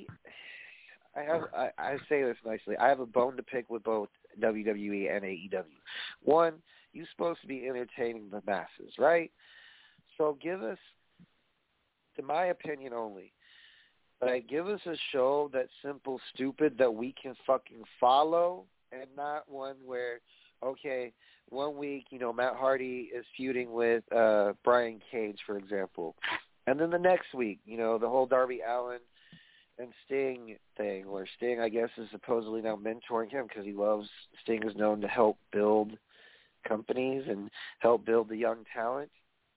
Speaker 3: say this nicely, I have a bone to pick with both WWE and AEW. One, you're supposed to be entertaining the masses, right? So give us, to my opinion only, give us a show that's simple, stupid, that we can fucking follow, and not one where, okay, 1 week, Matt Hardy is feuding with Brian Cage, for example. And then the next week, the whole Darby Allin and Sting thing, where Sting, I guess, is supposedly now mentoring him because Sting is known to help build companies and help build the young talent.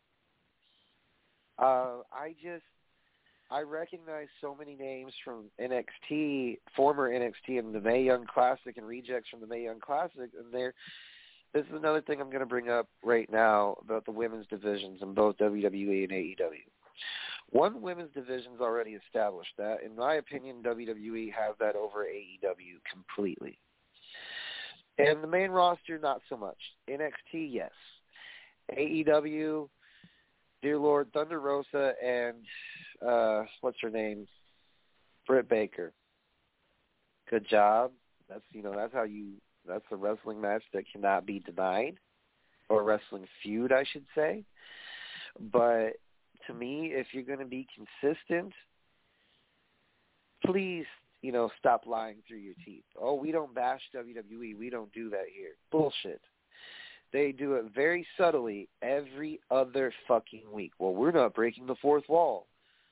Speaker 3: I recognize so many names from NXT, former NXT, and the Mae Young Classic and rejects from the Mae Young Classic, and this is another thing I'm going to bring up right now about the women's divisions in both WWE and AEW. One women's division is already established. That, in my opinion, WWE has that over AEW completely. And the main roster, not so much. NXT, yes. AEW, dear Lord, Thunder Rosa and what's her name, Britt Baker. Good job. That's that's a wrestling match that cannot be denied, or a wrestling feud, I should say. But to me, if you're going to be consistent, please, stop lying through your teeth. Oh, we don't bash WWE. We don't do that here. Bullshit. They do it very subtly every other fucking week. Well, we're not breaking the fourth wall.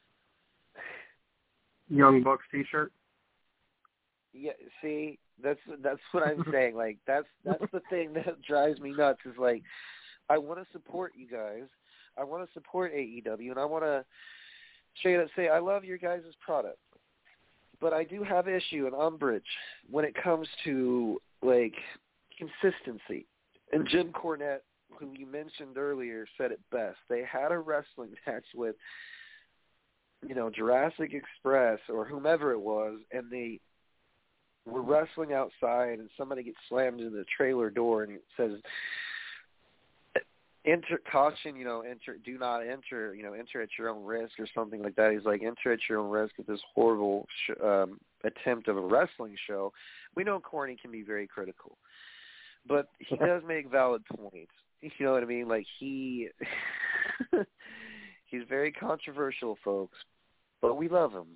Speaker 5: Young Bucks T-shirt.
Speaker 3: Yeah, see, that's what I'm saying. Like, that's the thing that drives me nuts. Is like, I want to support you guys. I want to support AEW, and I want to straight up say I love your guys' product. But I do have issue and umbrage when it comes to, like, consistency. And Jim Cornette, who you mentioned earlier, said it best. They had a wrestling match with, Jurassic Express or whomever it was, and they were wrestling outside, and somebody gets slammed into the trailer door, and it says, enter, caution, enter, do not enter, enter at your own risk or something like that. He's like, enter at your own risk with this horrible attempt of a wrestling show. We know Corny can be very critical, but he does make valid points. You know what I mean? Like, he's very controversial, folks, but we love him.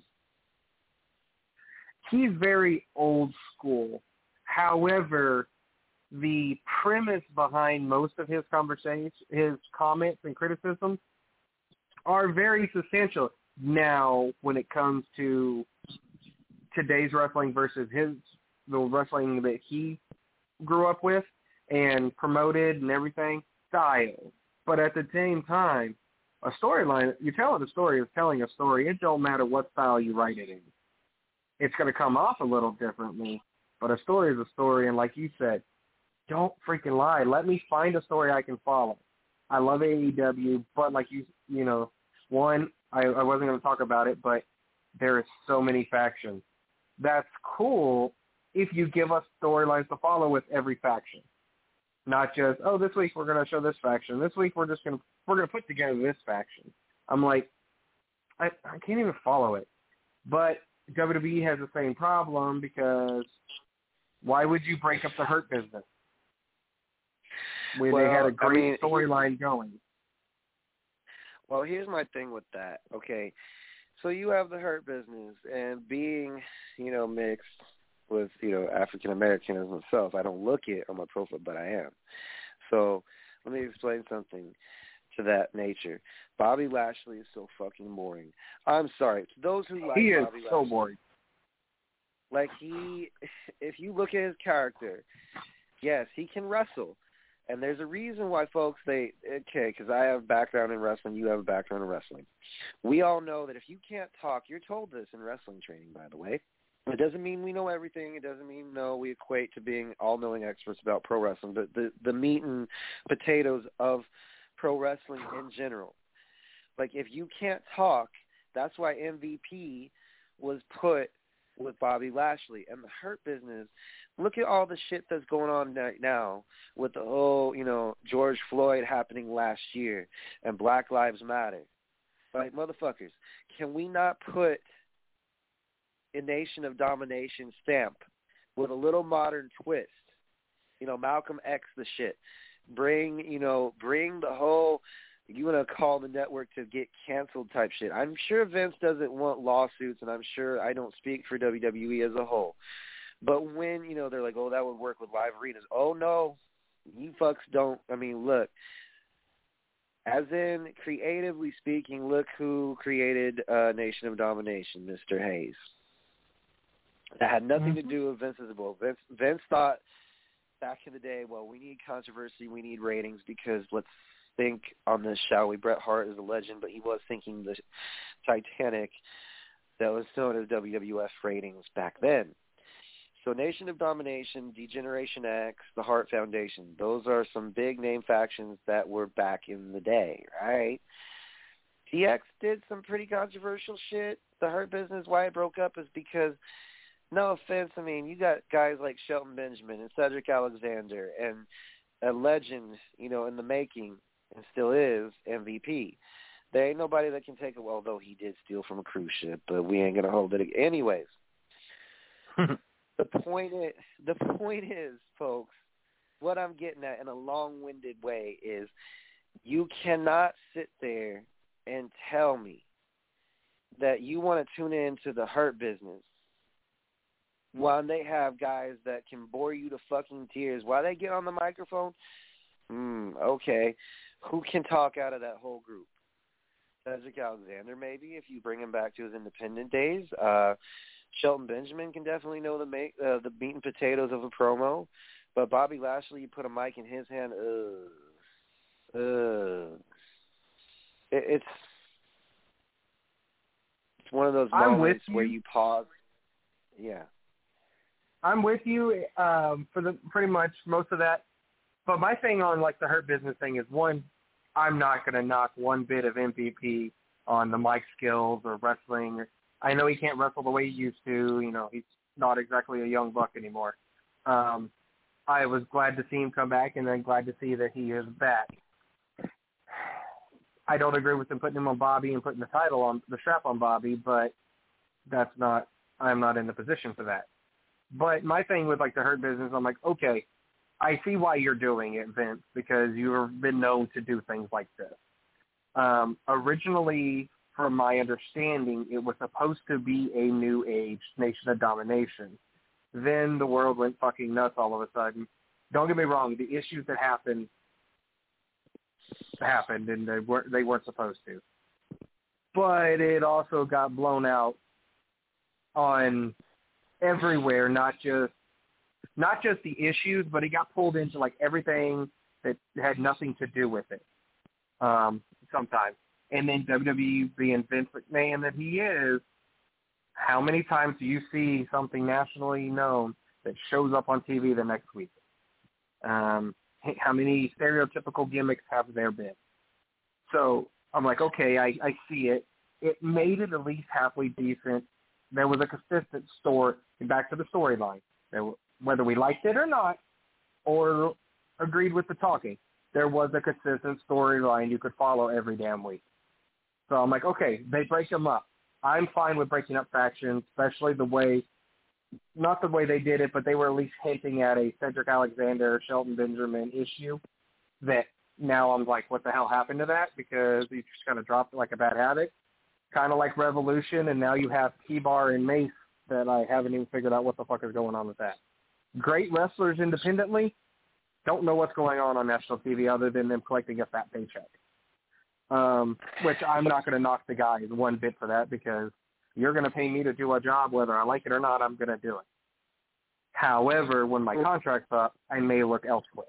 Speaker 5: He's very old school. However, the premise behind most of his conversations, his comments and criticisms are very substantial. Now, when it comes to today's wrestling versus the wrestling that he grew up with and promoted and everything, style. But at the same time, a storyline, you're telling a story is telling a story. It don't matter what style you write it in. It's going to come off a little differently, but a story is a story, and like you said, don't freaking lie. Let me find a story I can follow. I love AEW, but like one, I wasn't going to talk about it, but there are so many factions. That's cool if you give us storylines to follow with every faction. Not just, this week we're going to show this faction. This week we're going to put together this faction. I'm like, I can't even follow it. But WWE has the same problem because why would you break up the Hurt Business when they had a great storyline going?
Speaker 3: Well, here's my thing with that. Okay, so you have the Hurt Business, and being, mixed with, African American as myself, I don't look it on my profile, but I am. So let me explain something to that nature. Bobby Lashley is so fucking boring. I'm sorry. To those who like Bobby Lashley. He is so boring. Like, if you look at his character, yes, he can wrestle. And there's a reason why folks because I have a background in wrestling, you have a background in wrestling. We all know that if you can't talk, you're told this in wrestling training, by the way. It doesn't mean we know everything. It doesn't mean, we equate to being all-knowing experts about pro wrestling. But the meat and potatoes of pro wrestling in general. Like, if you can't talk, that's why MVP was put with Bobby Lashley. And the Hurt Business, look at all the shit that's going on right now with the whole, George Floyd happening last year and Black Lives Matter. Like, motherfuckers, can we not put a Nation of Domination stamp with a little modern twist? Malcolm X the shit. Bring the whole, you want to call the network to get canceled type shit. I'm sure Vince doesn't want lawsuits, and I'm sure I don't speak for WWE as a whole. But when, they're like, that would work with live arenas. Oh, no, you fucks don't. I mean, look, as in creatively speaking, look who created Nation of Domination, Mr. Hayes. That had nothing to do with Vince's will. Vince thought back in the day, well, we need controversy, we need ratings, because let's think on this, shall we? Bret Hart is a legend, but he was thinking the Titanic that was known as WWF ratings back then. So Nation of Domination, Degeneration X, the Hart Foundation, those are some big name factions that were back in the day, right? DX did some pretty controversial shit. The Hurt Business, why it broke up is because, no offense, I mean, you got guys like Shelton Benjamin and Cedric Alexander and a legend, you know, in the making, and still is, MVP. There ain't nobody that can take it, although he did steal from a cruise ship, but we ain't going to hold it. Anyways. The point is, folks, what I'm getting at in a long-winded way is you cannot sit there and tell me that you want to tune in to the Hurt Business while they have guys that can bore you to fucking tears. While they get on the microphone, okay, who can talk out of that whole group? Cedric Alexander, maybe, if you bring him back to his independent days. Shelton Benjamin can definitely know the meat and potatoes of a promo, but Bobby Lashley, you put a mic in his hand, it's one of those moments where you pause. Yeah,
Speaker 5: I'm with you for the pretty much most of that. But my thing on like the Hurt Business thing is, one, I'm not going to knock one bit of MVP on the mic skills or wrestling. I know he can't wrestle the way he used to. You know, he's not exactly a young buck anymore. I was glad to see him come back, and then glad to see that he is back. I don't agree with them putting him on Bobby and putting the strap on Bobby, but I'm not in the position for that. But my thing with like the Hurt Business, I'm like, okay, I see why you're doing it, Vince, because you've been known to do things like this. Originally, from my understanding, it was supposed to be a new age Nation of Domination. Then the world went fucking nuts all of a sudden. Don't get me wrong, the issues that happened, and they weren't supposed to. But it also got blown out on everywhere, not just the issues, but it got pulled into like everything that had nothing to do with it. Sometimes. And then WWE being Vince McMahon that he is, how many times do you see something nationally known that shows up on TV the next week? How many stereotypical gimmicks have there been? So I'm like, okay, I see it. It made it at least halfway decent. There was a consistent story, back to the storyline. Whether we liked it or not, or agreed with the talking, there was a consistent storyline you could follow every damn week. So I'm like, okay, they break them up. I'm fine with breaking up factions, especially not the way they did it, but they were at least hinting at a Cedric Alexander, Shelton Benjamin issue that now I'm like, what the hell happened to that? Because you just kind of dropped it like a bad habit. Kind of like Revolution, and now you have T-Bar and Mace that I haven't even figured out what the fuck is going on with that. Great wrestlers independently, don't know what's going on national TV other than them collecting a fat paycheck. Which I'm not going to knock the guys one bit for that, because you're going to pay me to do a job, whether I like it or not, I'm going to do it. However, when my contract's up, I may look elsewhere.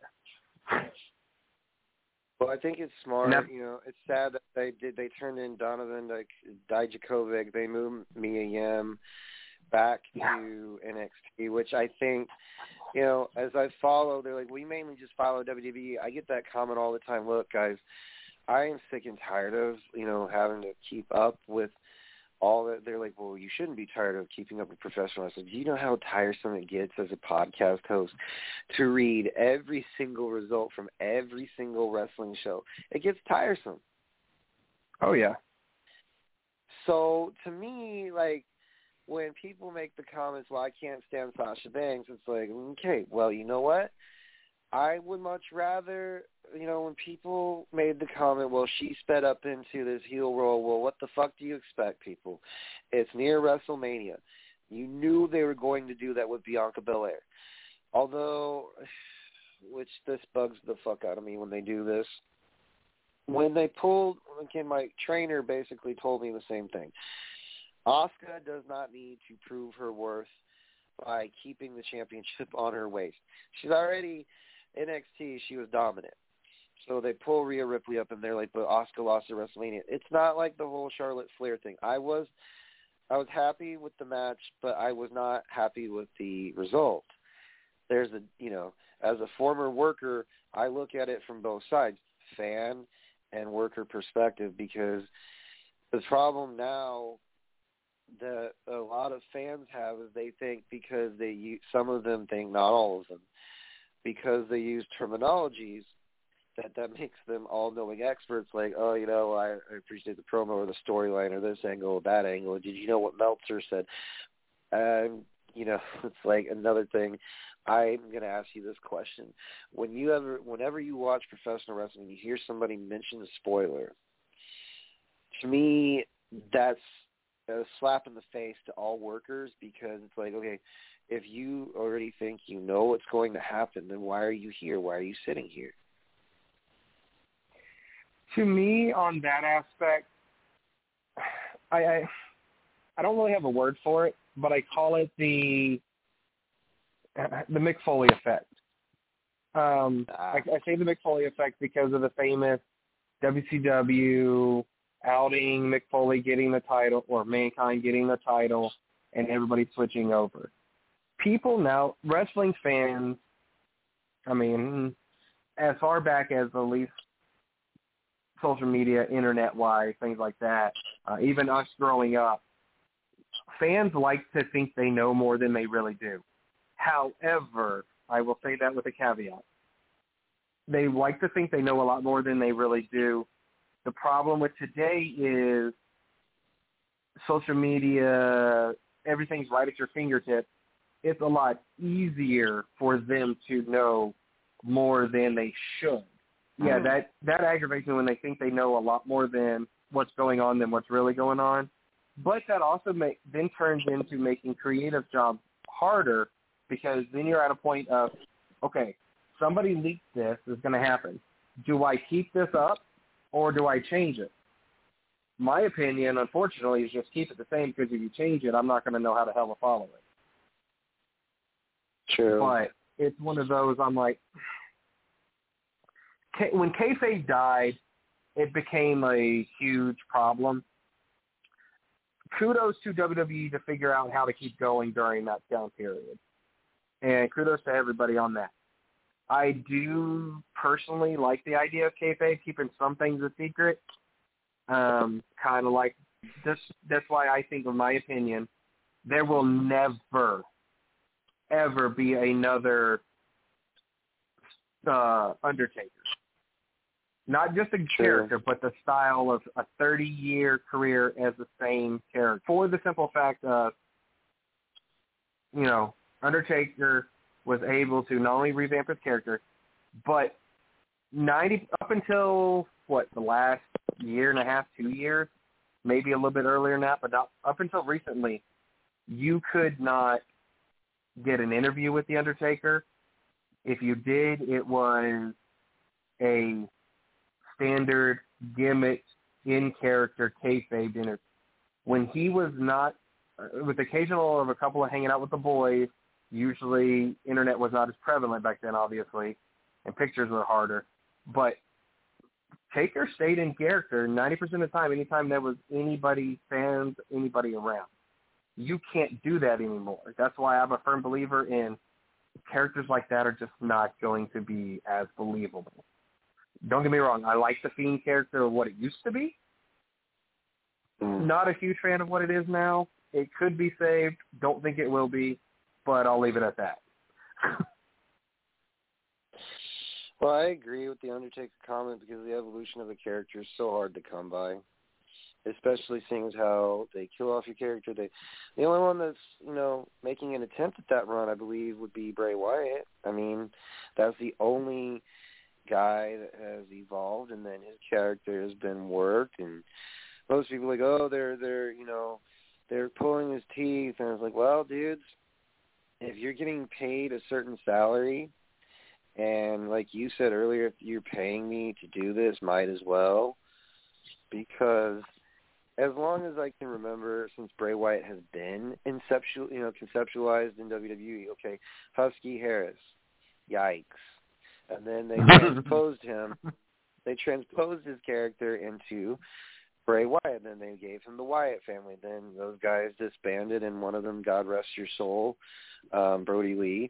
Speaker 3: Well, I think it's smart. You know, it's sad that they turned in Donovan Dijakovic. They moved Mia Yim back to NXT, which I think, you know, as I follow, they're like, we mainly just follow WWE. I get that comment all the time. Look, guys, I am sick and tired of, you know, having to keep up with all that. They're like, well, you shouldn't be tired of keeping up with professional wrestling. Do you know how tiresome it gets as a podcast host to read every single result from every single wrestling show? It gets tiresome.
Speaker 5: Oh, yeah.
Speaker 3: So, to me, like, when people make the comments, well, I can't stand Sasha Banks, it's like, okay, well, you know what? I would much rather, you know, when people made the comment, well, she sped up into this heel role, well, what the fuck do you expect, people? It's near WrestleMania. You knew they were going to do that with Bianca Belair. Although, which this bugs the fuck out of me when they do this. When they pulled, again, my trainer basically told me the same thing. Asuka does not need to prove her worth by keeping the championship on her waist. She's already NXT. She was dominant. So they pull Rhea Ripley up, and they're like, but Asuka lost at WrestleMania. It's not like the whole Charlotte Flair thing. I was happy with the match, but I was not happy with the result. There's as a former worker, I look at it from both sides, fan and worker perspective, because the problem now that a lot of fans have is they think because some of them think, not all of them, because they use terminologies that makes them all-knowing experts, like, oh, I appreciate the promo or the storyline or this angle or that angle. Did you know what Meltzer said? It's like another thing. I'm going to ask you this question. Whenever you watch professional wrestling, you hear somebody mention a spoiler. To me, that's a slap in the face to all workers, because it's like, okay, if you already think you know what's going to happen, then why are you here? Why are you sitting here?
Speaker 5: To me, on that aspect, I don't really have a word for it, but I call it the Mick Foley effect. I say the Mick Foley effect because of the famous WCW outing, Mick Foley getting the title, or Mankind getting the title, and everybody switching over. People now, wrestling fans, I mean, as far back as at least social media, internet-wise, things like that, even us growing up, fans like to think they know more than they really do. However, I will say that with a caveat. They like to think they know a lot more than they really do. The problem with today is social media, everything's right at your fingertips. It's a lot easier for them to know more than they should. Yeah, that aggravates me when they think they know a lot more than what's going on than what's really going on. But that also then turns into making creative jobs harder, because then you're at a point of, okay, somebody leaked this, is going to happen. Do I keep this up or do I change it? My opinion, unfortunately, is just keep it the same, because if you change it, I'm not going to know how the hell to follow it.
Speaker 3: True.
Speaker 5: But it's one of those, I'm like, when kayfabe died, it became a huge problem. Kudos to WWE to figure out how to keep going during that down period. And kudos to everybody on that. I do personally like the idea of kayfabe, keeping some things a secret. Kind of like this. That's why I think, in my opinion, there will never, ever be another Undertaker. Not just a character, but the style of a 30-year career as the same character. For the simple fact of, Undertaker was able to not only revamp his character, but up until, the last year and a half, 2 years, maybe a little bit earlier than that, but not, up until recently, you could not get an interview with The Undertaker. If you did, it was a standard gimmick in-character kayfabe interview. When he was not, with occasional of a couple of hanging out with the boys, usually internet was not as prevalent back then, obviously, and pictures were harder. But Taker stayed in character 90% of the time, anytime there was anybody, fans, anybody around. You can't do that anymore. That's why I'm a firm believer in characters like that are just not going to be as believable. Don't get me wrong, I like the Fiend character of what it used to be. Not a huge fan of what it is now. It could be saved. Don't think it will be, but I'll leave it at that.
Speaker 3: Well, I agree with the Undertaker comment, because the evolution of a character is so hard to come by, especially seeing as how they kill off your character. The only one that's, making an attempt at that run, I believe, would be Bray Wyatt. I mean, that's the only guy that has evolved, and then his character has been worked, and most people are like, oh, they're pulling his teeth, and it's like, well, dudes, if you're getting paid a certain salary, and like you said earlier, if you're paying me to do this, might as well, because as long as I can remember, since Bray Wyatt has been conceptualized in WWE, okay, Husky Harris, yikes. And then they transposed him. They transposed his character into Bray Wyatt, and then they gave him the Wyatt family. Then those guys disbanded, and one of them, God rest your soul, Brody Lee.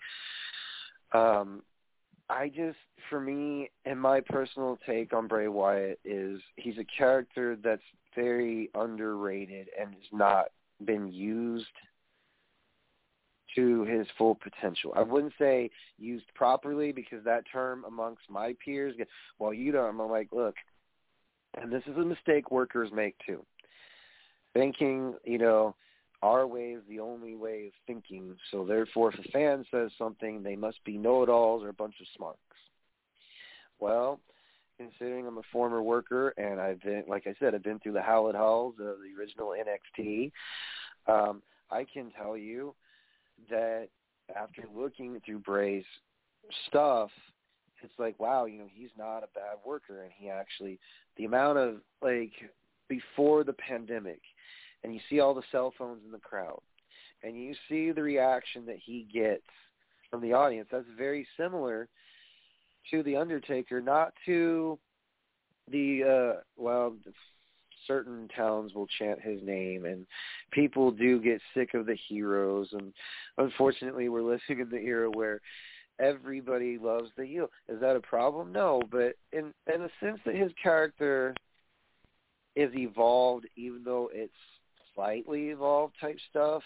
Speaker 3: For me, and my personal take on Bray Wyatt is he's a character that's very underrated and has not been used to his full potential. I wouldn't say used properly, because that term amongst my peers, well, you don't. I'm like, look, and this is a mistake workers make too. Thinking, our way is the only way of thinking. So therefore, if a fan says something, they must be know-it-alls or a bunch of smarks. Well, considering I'm a former worker, and I've been, like I said, I've been through the Howlett Halls of the original NXT, I can tell you that after looking through Bray's stuff, it's like, wow, he's not a bad worker. And he actually, the amount of, before the pandemic, and you see all the cell phones in the crowd, and you see the reaction that he gets from the audience, that's very similar to The Undertaker, not to the, certain towns will chant his name, and people do get sick of the heroes, and unfortunately we're living in the era where everybody loves the heel. Is that a problem? No, but in the sense that his character is evolved, even though it's slightly evolved type stuff,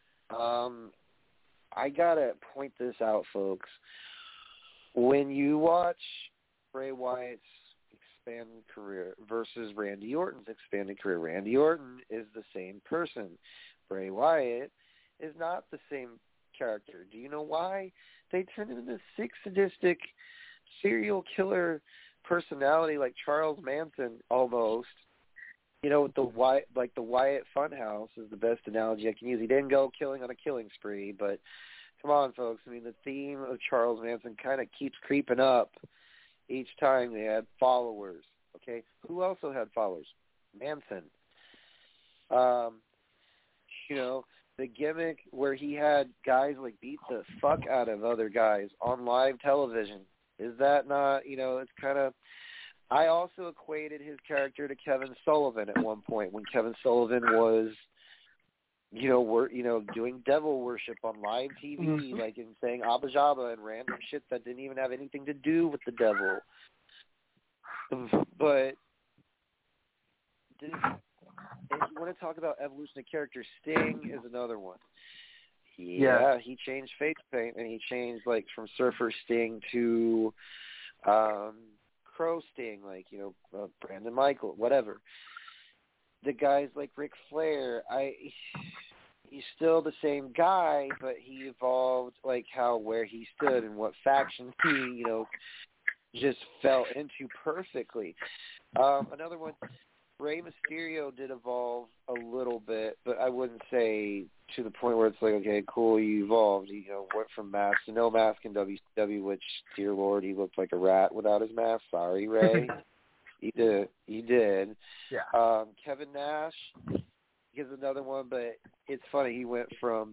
Speaker 3: I gotta point this out, folks. When you watch Bray Wyatt's expanded career versus Randy Orton's expanded career, Randy Orton is the same person. Bray Wyatt is not the same character. Do you know why? They turned him into a sadistic serial killer personality like Charles Manson almost. With the Wyatt Funhouse is the best analogy I can use. He didn't go killing on a killing spree, but come on, folks. I mean, the theme of Charles Manson kind of keeps creeping up each time they had followers. Okay, who also had followers? Manson. The gimmick where he had guys beat the fuck out of other guys on live television. Is that not? It's kind of. I also equated his character to Kevin Sullivan at one point when Kevin Sullivan was, doing devil worship on live TV, and saying Abba Jabba and random shit that didn't even have anything to do with the devil. But if you want to talk about evolution of character, Sting is another one. Yeah, he changed face paint, and he changed from Surfer Sting to Crow Sting, Brandon Michael, whatever. The guys like Ric Flair, he's still the same guy, but he evolved where he stood and what faction he, just fell into perfectly. Another one, Rey Mysterio did evolve a little bit, but I wouldn't say to the point where it's okay, cool, you evolved. Went from mask to no mask in WCW, which, dear Lord, he looked like a rat without his mask. Sorry, Ray. You did.
Speaker 5: Yeah.
Speaker 3: Kevin Nash is another one, but it's funny. He went from,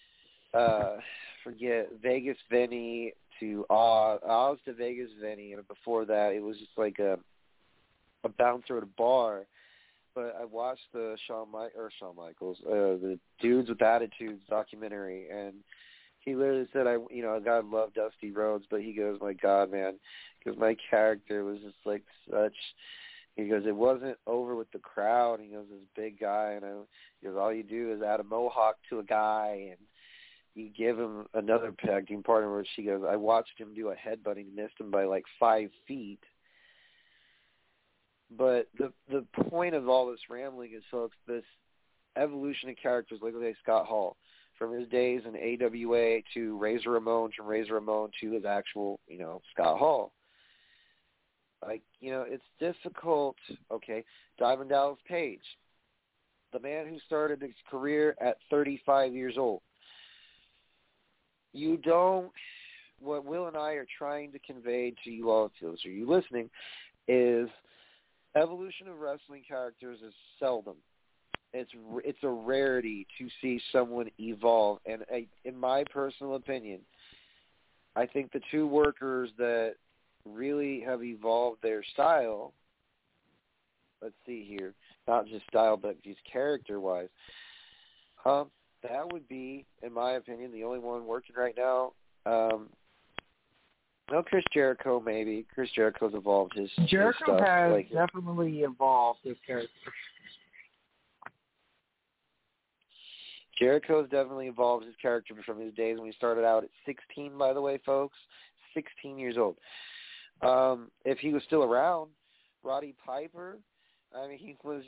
Speaker 3: Vegas Vinny to Oz to Vegas Vinny, and before that, it was just a bouncer at a bar. But I watched the Shawn Michaels, the Dudes with Attitudes documentary, and he literally said, God love Dusty Rhodes, but he goes, my God, man, because my character was just such. He goes, it wasn't over with the crowd. He goes, this big guy, and he goes, all you do is add a mohawk to a guy, and you give him another tag team partner. Where she goes, I watched him do a headbutt, and he missed him by 5 feet. But the point of all this rambling is, folks, this evolution of characters, like Scott Hall, from his days in AWA to Razor Ramon, from Razor Ramon to his actual, Scott Hall. It's difficult. Okay, Diamond Dallas Page, the man who started his career at 35 years old. What Will and I are trying to convey to you all, to those of you listening, is evolution of wrestling characters is seldom, it's a rarity to see someone evolve. And in my personal opinion, I think the two workers that really have evolved their style, let's see here, not just style but just character-wise, that would be, in my opinion, the only one working right now. No, Chris Jericho maybe. Chris Jericho's evolved his
Speaker 5: Jericho
Speaker 3: stuff.
Speaker 5: has definitely evolved his character.
Speaker 3: Jericho's definitely evolved his character from his days when he started out at 16, by the way, folks. 16 years old. If he was still around, Roddy Piper, I mean, he was,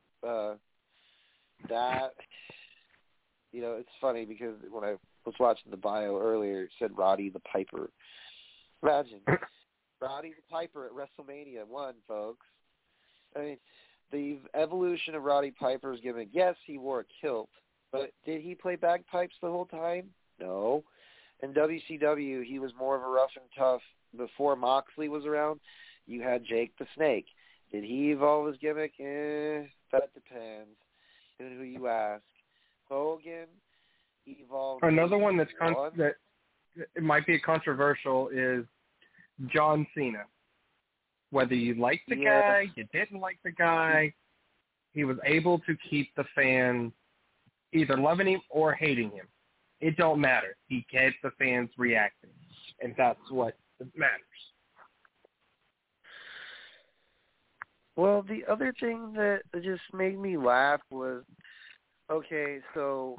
Speaker 3: it's funny because when I was watching the bio earlier, it said Roddy the Piper. Imagine, Roddy the Piper at WrestleMania 1, folks. I mean, the evolution of Roddy Piper's gimmick, yes, he wore a kilt, but did he play bagpipes the whole time? No. In WCW, he was more of a rough and tough. Before Moxley was around, you had Jake the Snake. Did he evolve his gimmick? That depends on who you ask. Hogan evolved.
Speaker 5: Another one that it might be controversial is John Cena. Whether you liked the guy, you didn't like the guy, he was able to keep the fans either loving him or hating him. It don't matter. He kept the fans reacting, and that's what matters.
Speaker 3: Well, the other thing that just made me laugh was, okay, so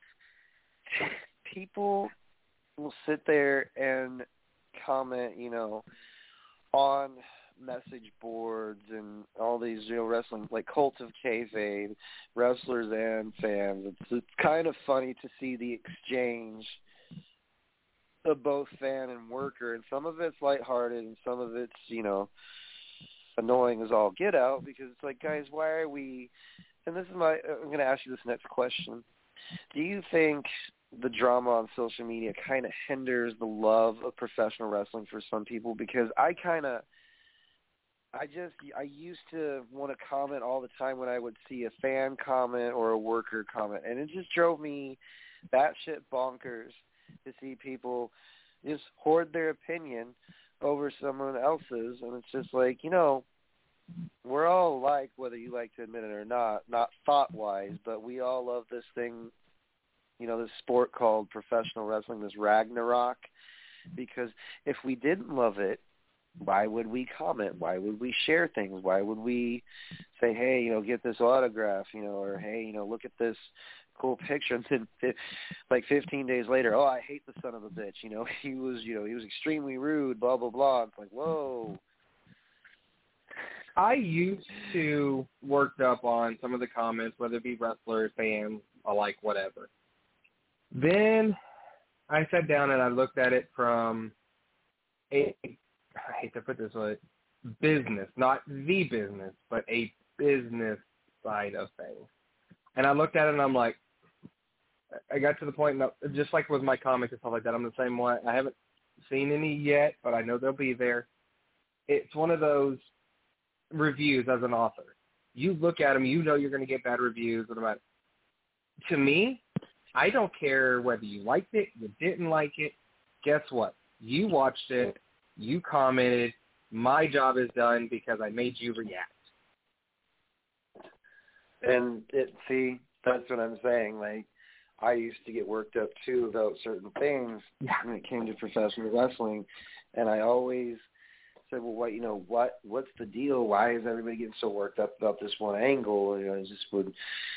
Speaker 3: people will sit there and comment, on message boards and all these wrestling, like Cult of Kayfabe, wrestlers and fans. It's kind of funny to see the exchange of both fan and worker, and some of it's lighthearted and some of it's, annoying as all get out, because it's like, guys, why are we, and I'm going to ask you this next question. Do you think the drama on social media kind of hinders the love of professional wrestling for some people? Because I used to want to comment all the time when I would see a fan comment or a worker comment, and it just drove me batshit bonkers to see people just hoard their opinion over someone else's, and it's just like, we're all alike, whether you like to admit it or not thought-wise, but we all love this thing, this sport called professional wrestling, this Ragnarok, because if we didn't love it, why would we comment? Why would we share things? Why would we say, hey, get this autograph, or hey, look at this cool picture, and then like 15 days later, oh, I hate the son of a bitch, he was extremely rude, blah blah blah. It's like, whoa.
Speaker 5: I used to work up on some of the comments, whether it be wrestlers, fans, alike, whatever. Then I sat down and I looked at it from I hate to put this way, business, not the business, but a business side of things. And I looked at it and I'm like, I got to the point, just like with my comics and stuff like that, I'm the same way. I haven't seen any yet, but I know they'll be there. It's one of those reviews as an author. You look at them, you're going to get bad reviews. To me, I don't care whether you liked it, you didn't like it. Guess what? You watched it, you commented. My job is done because I made you react.
Speaker 3: And that's what I'm saying. Like, I used to get worked up too about certain things when it came to professional wrestling, and I always said, well, what's the deal? Why is everybody getting so worked up about this one angle? I just would,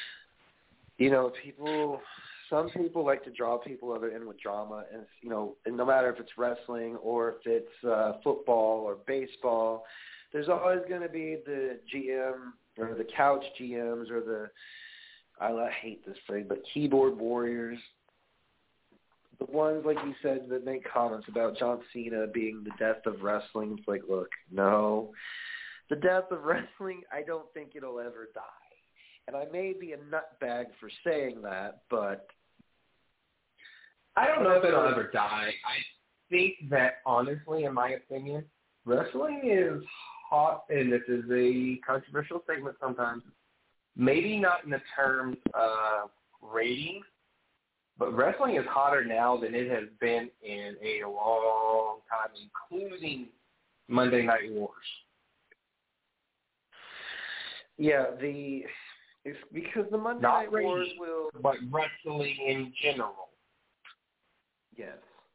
Speaker 3: some people like to draw people in with drama, and and no matter if it's wrestling or if it's football or baseball, there's always going to be the GM or the couch GMs or I hate this phrase, but keyboard warriors. The ones, like you said, that make comments about John Cena being the death of wrestling. It's like, look, no. The death of wrestling, I don't think it'll ever die. And I may be a nutbag for saying that, but
Speaker 5: I don't know if it'll ever die. I think that, honestly, in my opinion, wrestling is hot, and this is a controversial statement sometimes, maybe not in the terms of ratings, but wrestling is hotter now than it has been in a long time, including Monday Night Wars.
Speaker 3: Yeah, it's because the Monday Night Wars will...
Speaker 5: but wrestling in general.
Speaker 3: Yes.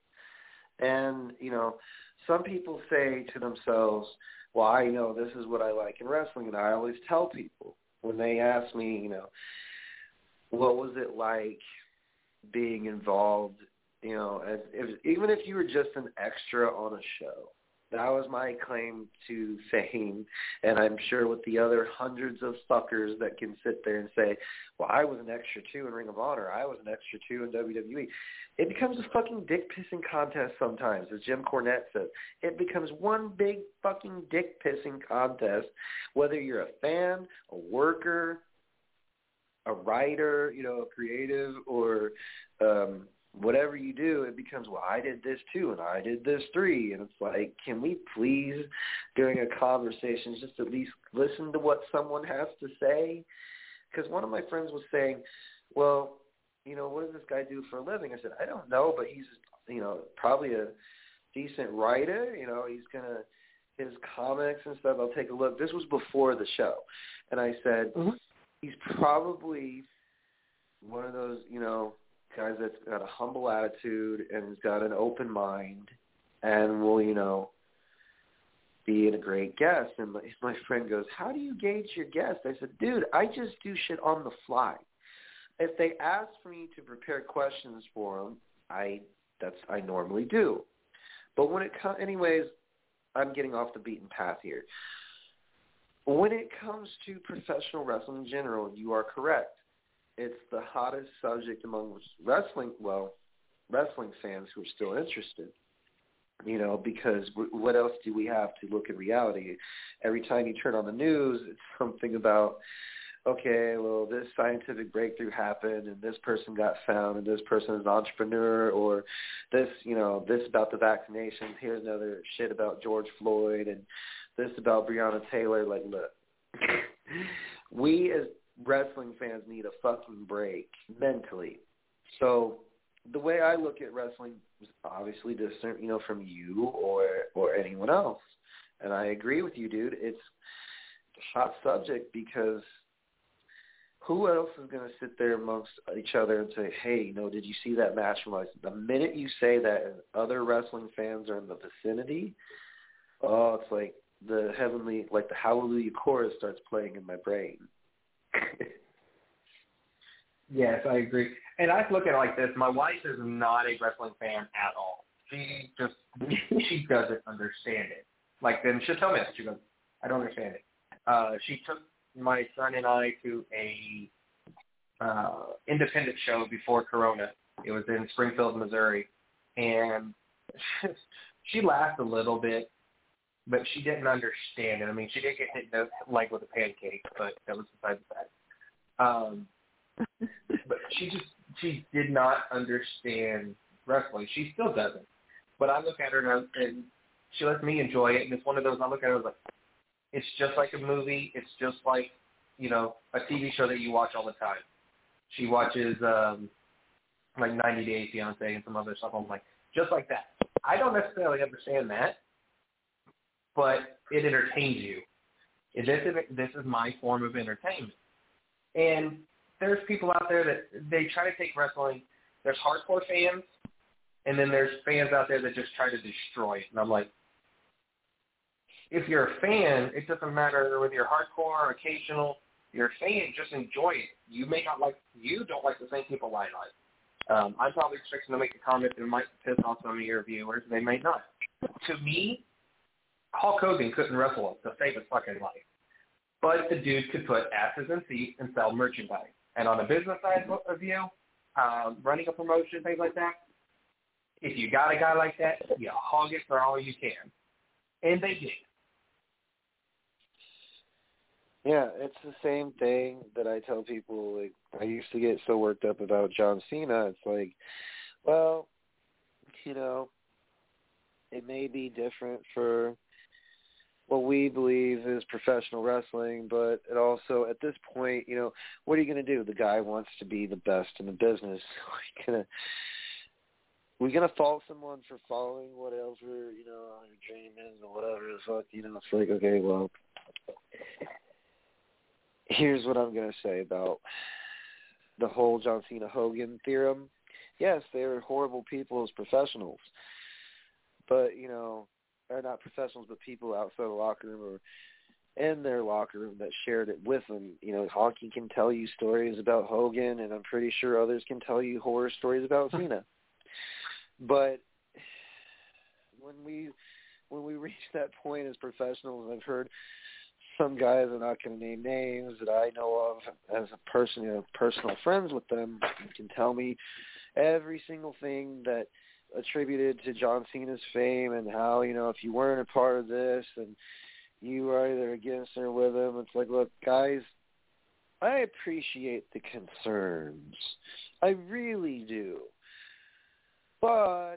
Speaker 3: And, some people say to themselves, well, I know this is what I like in wrestling, and I always tell people when they ask me, what was it like being involved, even if you were just an extra on a show. That was my claim to fame, and I'm sure with the other hundreds of fuckers that can sit there and say, well, I was an extra too in Ring of Honor, I was an extra too in WWE. It becomes a fucking dick-pissing contest sometimes, as Jim Cornette says. It becomes one big fucking dick-pissing contest, whether you're a fan, a worker, a writer, a creative, or whatever you do, it becomes, well, I did this too, and I did this three. And it's like, can we please, during a conversation, just at least listen to what someone has to say? Because one of my friends was saying, well, what does this guy do for a living? I said, I don't know, but he's, probably a decent writer. He's going to, his comics and stuff, I'll take a look. This was before the show. And I said, he's probably one of those, guys that's got a humble attitude and has got an open mind and will, be a great guest. And my friend goes, how do you gauge your guest? I said, dude, I just do shit on the fly. If they ask for me to prepare questions for them, I normally do. But when it comes, anyways, I'm getting off the beaten path here. When it comes to professional wrestling in general, you are correct. It's the hottest subject among wrestling fans who are still interested, because what else do we have to look at reality? Every time you turn on the news, it's something about, okay, well, this scientific breakthrough happened and this person got found and this person is an entrepreneur, or this, this about the vaccinations. Here's another shit about George Floyd and this about Breonna Taylor. Like, look, we as wrestling fans need a fucking break mentally. So the way I look at wrestling is obviously different, from you or anyone else. And I agree with you, dude. It's a hot subject because who else is going to sit there amongst each other and say, hey, did you see that match from us? The minute you say that and other wrestling fans are in the vicinity, it's like the Hallelujah chorus starts playing in my brain.
Speaker 5: Yes, I agree. And I look at it like this. My wife is not a wrestling fan at all. She doesn't understand it. Like, then she'll tell me that. She goes, I don't understand it. She took my son and I to a independent show before Corona. It was in Springfield, Missouri. And she laughed a little bit, but she didn't understand it. I mean, she did get hit in the leg with a pancake, but that was beside the fact. But she did not understand wrestling. She still doesn't. But I look at her and she lets me enjoy it. And it's one of those, I look at her like, it's just like a movie. It's just like, a TV show that you watch all the time. She watches like 90 Day Fiancé and some other stuff. I'm like, just like that. I don't necessarily understand that, but it entertains you. This is my form of entertainment. And there's people out there that they try to take wrestling. There's hardcore fans, and then there's fans out there that just try to destroy it. And I'm like, if you're a fan, it doesn't matter whether you're hardcore or occasional. You're a fan, just enjoy it. You don't like the same people I like. I'm probably expecting to make a comment that might piss off some of your viewers. They may not. To me, Hulk Hogan couldn't wrestle to save his fucking life. But the dude could put asses in seats and sell merchandise. And on the business side of view, running a promotion, things like that, if you got a guy like that, you hog it for all you can. And they did.
Speaker 3: Yeah, it's the same thing that I tell people. Like, I used to get so worked up about John Cena. It's like, well, it may be different for what we believe is professional wrestling, but it also, at this point, what are you going to do? The guy wants to be the best in the business. We're gonna fault someone for following whatever, your dream is or whatever the fuck, it's like, okay, well, here's what I'm gonna say about the whole John Cena Hogan theorem. Yes, they're horrible people as professionals, but, or not professionals, but people outside the locker room or in their locker room that shared it with them. Honky can tell you stories about Hogan, and I'm pretty sure others can tell you horror stories about Cena. But when we reach that point as professionals, I've heard some guys, I'm not going to name names, that I know of as a person, personal friends with them, can tell me every single thing that attributed to John Cena's fame and how, if you weren't a part of this and you were either against or with him. It's like, look, guys, I appreciate the concerns. I really do. But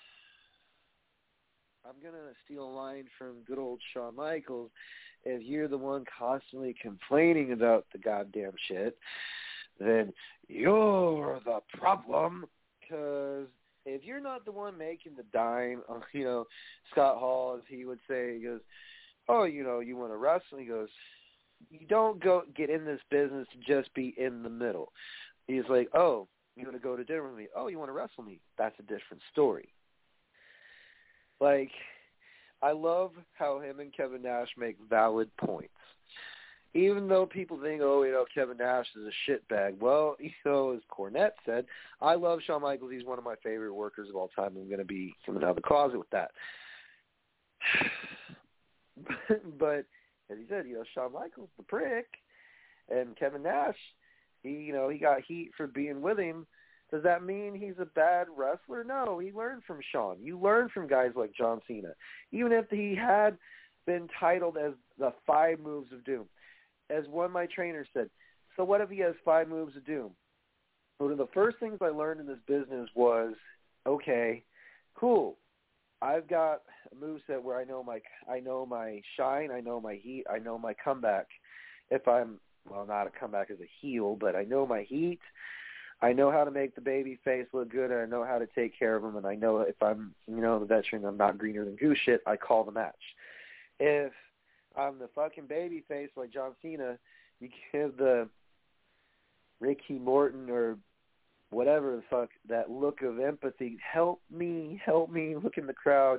Speaker 3: I'm going to steal a line from good old Shawn Michaels. If you're the one constantly complaining about the goddamn shit, then you're the problem. Because if you're not the one making the dime, Scott Hall, as he would say, he goes, oh, you want to wrestle? He goes, you don't get in this business to just be in the middle. He's like, oh, you want to go to dinner with me? Oh, you want to wrestle me? That's a different story. Like, I love how him and Kevin Nash make valid points. Even though people think, Kevin Nash is a shitbag. Well, as Cornette said, I love Shawn Michaels. He's one of my favorite workers of all time. I'm going to be coming out of the closet with that. But as he said, Shawn Michaels, the prick, and Kevin Nash, he got heat for being with him. Does that mean he's a bad wrestler? No, he learned from Shawn. You learn from guys like John Cena. Even if he had been titled as the 5 Moves of Doom. As one of my trainers said, so what if he has 5 moves of doom? One of the first things I learned in this business was, okay, cool. I've got a moveset where I know my shine, I know my heat, I know my comeback. If I'm, not a comeback as a heel, but I know my heat. I know how to make the baby face look good, and I know how to take care of them, and I know if I'm, the veteran, I'm not greener than goose shit, I call the match. If I'm the fucking baby face like John Cena, you give the Ricky Morton or whatever the fuck, that look of empathy, help me, look in the crowd,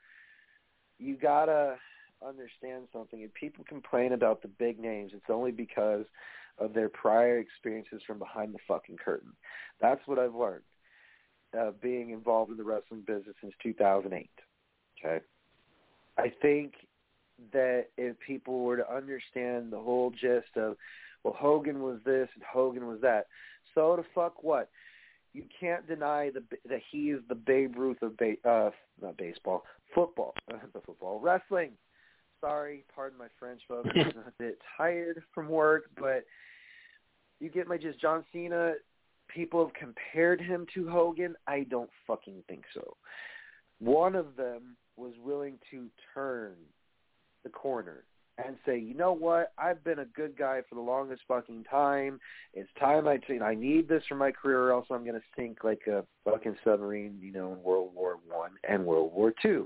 Speaker 3: You gotta understand something. If people complain about the big names, it's only because of their prior experiences from behind the fucking curtain. That's what I've learned, being involved in the wrestling business since 2008. Okay? I think that if people were to understand the whole gist of, well, Hogan was this and Hogan was that, so the fuck what? You can't deny that he is the Babe Ruth of not baseball, football, wrestling. Sorry, pardon my French, folks. I'm a bit tired from work, but you get my gist. John Cena, people have compared him to Hogan. I don't fucking think so. One of them was willing to turn the corner and say, you know what, I've been a good guy for the longest fucking time. It's time I need this for my career, or else I'm going to sink like a fucking submarine, in World War I and World War II.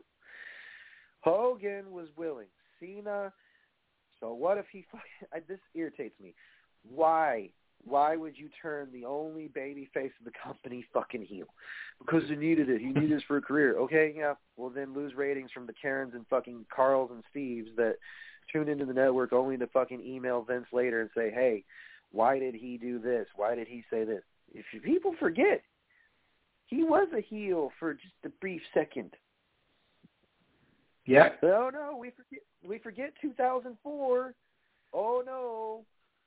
Speaker 3: Hogan was willing. Cena, so what if he this irritates me. Why would you turn the only baby face of the company fucking heel? Because he needed it. He needed this for a career. Okay, yeah, well then lose ratings from the Karens and fucking Carls and Steves that tune into the network only to fucking email Vince later and say, hey, why did he do this? Why did he say this? If people forget, he was a heel for just a brief second.
Speaker 5: Yeah.
Speaker 3: Oh no, we forget 2004. Oh no.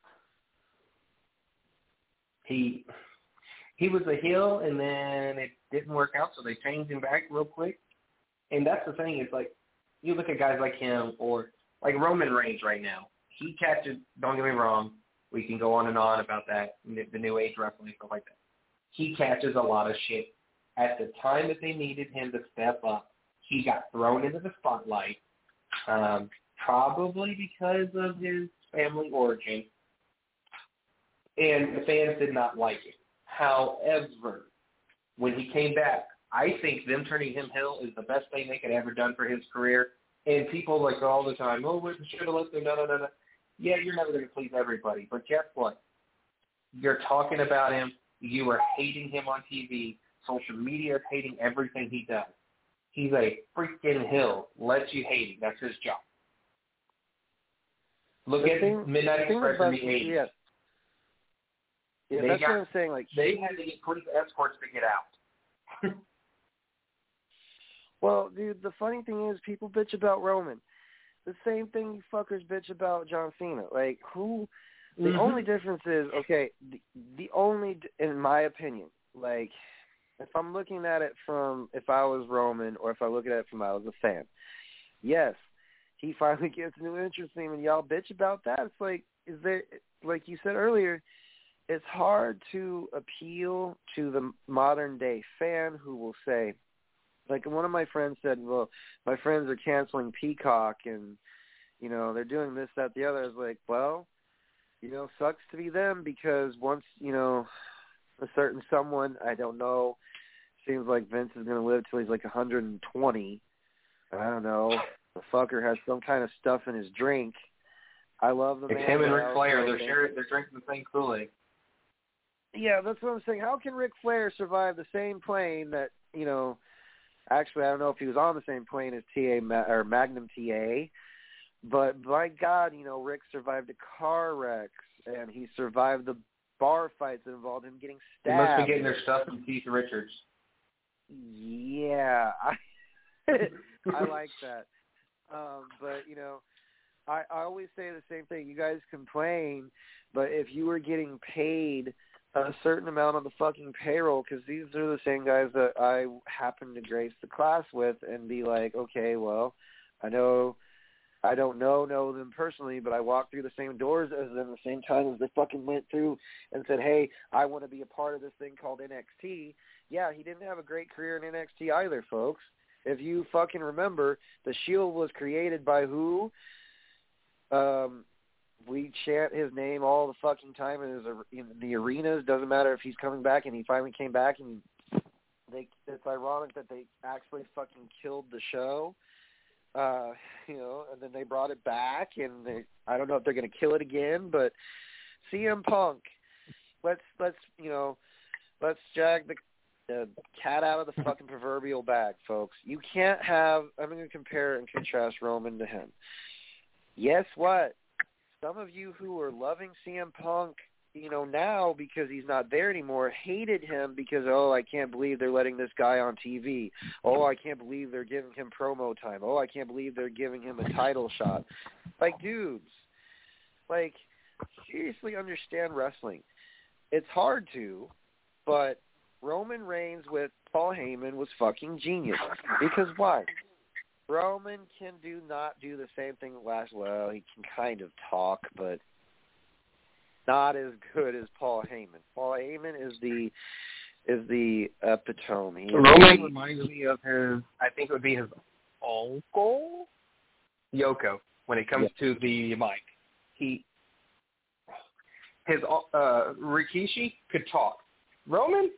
Speaker 5: He was a heel, and then it didn't work out, so they changed him back real quick. And that's the thing, is like, you look at guys like him, or like Roman Reigns right now. He catches, don't get me wrong, we can go on and on about that, the new age wrestling, stuff like that. He catches a lot of shit. At the time that they needed him to step up, he got thrown into the spotlight. probably because of his family origin, and the fans did not like it. However, when he came back, I think them turning him heel is the best thing they could ever done for his career. And people like all the time, we should have let them, no. Yeah, you're never going to please everybody. But guess what? You're talking about him. You are hating him on TV. Social media is hating everything he does. He's a freaking heel. Let you hate him. That's his job. Look at Midnight Express in the 80s.
Speaker 3: Yeah, that's what I'm saying. Like,
Speaker 5: they had to get police escorts to get out.
Speaker 3: Well, dude, the funny thing is people bitch about Roman. The same thing you fuckers bitch about John Cena. Like, who – the only difference is, okay, the only – in my opinion, like, if I'm looking at it from if I was Roman or if I look at it from I was a fan, yes, he finally gets a new entrance theme and y'all bitch about that. It's like, is there – like you said earlier, it's hard to appeal to the modern-day fan who will say – like one of my friends said, well, my friends are canceling Peacock and, you know, they're doing this, that, the other. I was like, well, you know, sucks to be them because once, you know, a certain someone, I don't know, seems like Vince is going to live till he's like 120. I don't know. The fucker has some kind of stuff in his drink. I love the man.
Speaker 5: It's him and Ric Flair. They're drinking the same Kool-Aid.
Speaker 3: Yeah, that's what I'm saying. How can Ric Flair survive the same plane that, you know, actually, I don't know if he was on the same plane as or Magnum TA, but by God, you know, Rick survived a car wreck, and he survived the bar fights that involved him getting stabbed.
Speaker 5: They must be getting their stuff from Keith Richards.
Speaker 3: Yeah, I like that. But, you know, I always say the same thing. You guys complain, but if you were getting paid a certain amount of the fucking payroll, because these are the same guys that I happen to grace the class with and be like, okay, well, I don't know them personally, but I walked through the same doors as them the same time as they fucking went through and said, hey, I want to be a part of this thing called NXT. Yeah, he didn't have a great career in NXT either, folks. If you fucking remember, the Shield was created by who? We chant his name all the fucking time in the arenas. Doesn't matter if he's coming back, and he finally came back, and it's ironic that they actually fucking killed the show, you know, and then they brought it back, and I don't know if they're going to kill it again, but CM Punk, let's jag the cat out of the fucking proverbial bag, folks. You can't have, I'm going to compare and contrast Roman to him. Yes, what? Some of you who are loving CM Punk, you know, now because he's not there anymore, hated him because, oh, I can't believe they're letting this guy on TV. Oh, I can't believe they're giving him promo time. Oh, I can't believe they're giving him a title shot. Like, dudes, like, seriously understand wrestling. It's hard to, but Roman Reigns with Paul Heyman was fucking genius. Because why? Roman can not do the same thing last. Well, he can kind of talk, but not as good as Paul Heyman. Paul Heyman is the epitome.
Speaker 5: Roman reminds me of his. I think it would be his uncle, Yoko. When it comes to the mic, Rikishi could talk. Roman,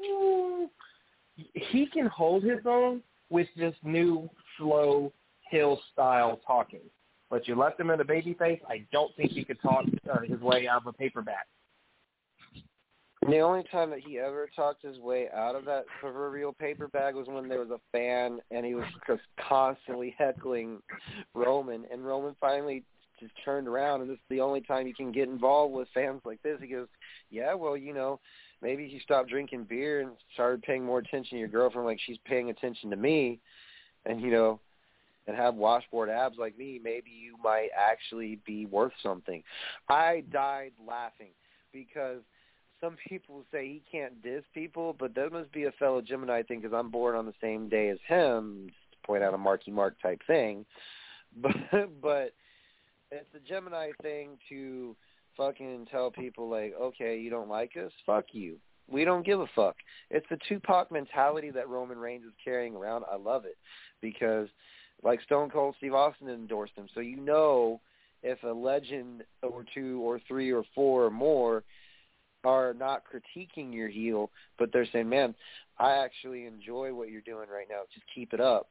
Speaker 5: he can hold his own with this new slow hill style talking. But you left him in a babyface, I don't think he could talk his way out of a paper bag.
Speaker 3: The only time that he ever talked his way out of that proverbial paper bag was when there was a fan and he was just constantly heckling Roman, and Roman finally just turned around, and this is the only time you can get involved with fans like this. He goes, yeah, well, you know, maybe if you stopped drinking beer and started paying more attention to your girlfriend like she's paying attention to me, and, you know, and have washboard abs like me, maybe you might actually be worth something. I died laughing because some people say he can't diss people, but that must be a fellow Gemini thing because I'm born on the same day as him, just to point out a Marky Mark type thing. But it's a Gemini thing to fucking tell people, like, okay, you don't like us? Fuck you. We don't give a fuck. It's the Tupac mentality that Roman Reigns is carrying around. I love it because Like Stone Cold Steve Austin endorsed him. So you know if a legend or two or three or four or more are not critiquing your heel, but they're saying, man, I actually enjoy what you're doing right now. Just keep it up.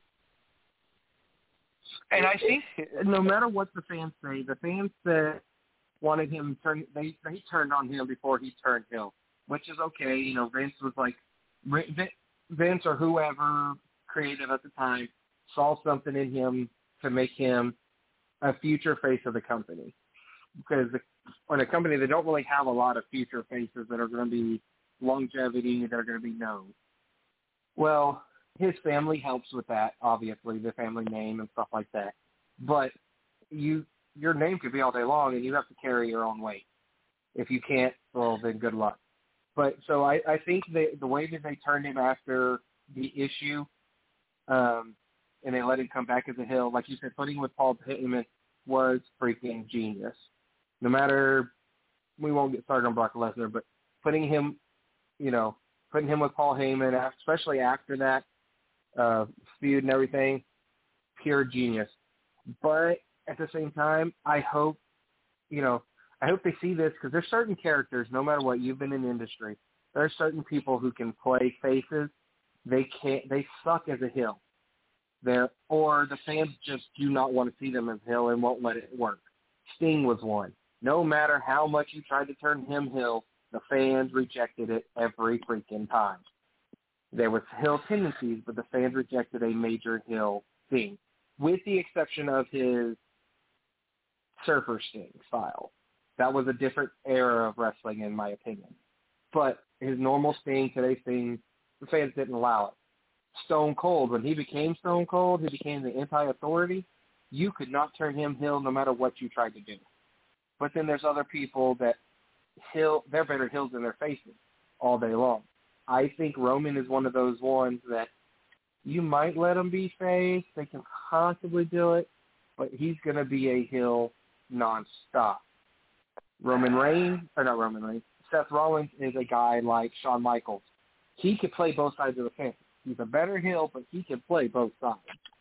Speaker 5: And I think no matter what the fans say, the fans that wanted him they turned on him before he turned heel, which is okay. You know, Vince was like, Vince or whoever creative at the time saw something in him to make him a future face of the company. Because in a company, they don't really have a lot of future faces that are going to be longevity, that are going to be known. Well, his family helps with that, obviously, the family name and stuff like that. But your name could be all day long, and you have to carry your own weight. If you can't, well, then good luck. But so I think the way that they turned him after the issue, and they let him come back as a heel, like you said, putting him with Paul Heyman was freaking genius. No matter, we won't get started on Brock Lesnar, but putting him with Paul Heyman, especially after that feud and everything, pure genius. But at the same time, I hope they see this, because there's certain characters, no matter what, you've been in the industry, there are certain people who can play faces. They suck as a heel. Or the fans just do not want to see them as heel and won't let it work. Sting was one. No matter how much you tried to turn him heel, the fans rejected it every freaking time. There was heel tendencies, but the fans rejected a major heel thing, with the exception of his Surfer Sting style. That was a different era of wrestling, in my opinion. But his normal Sting, today's Sting, the fans didn't allow it. Stone Cold, when he became Stone Cold, he became the anti-authority. You could not turn him heel no matter what you tried to do. But then there's other people that they're better heels than their faces all day long. I think Roman is one of those ones that you might let him be face. They can possibly do it, but he's going to be a heel nonstop. Seth Rollins is a guy like Shawn Michaels. He could play both sides of the fence. He's a better heel, but he can play both sides.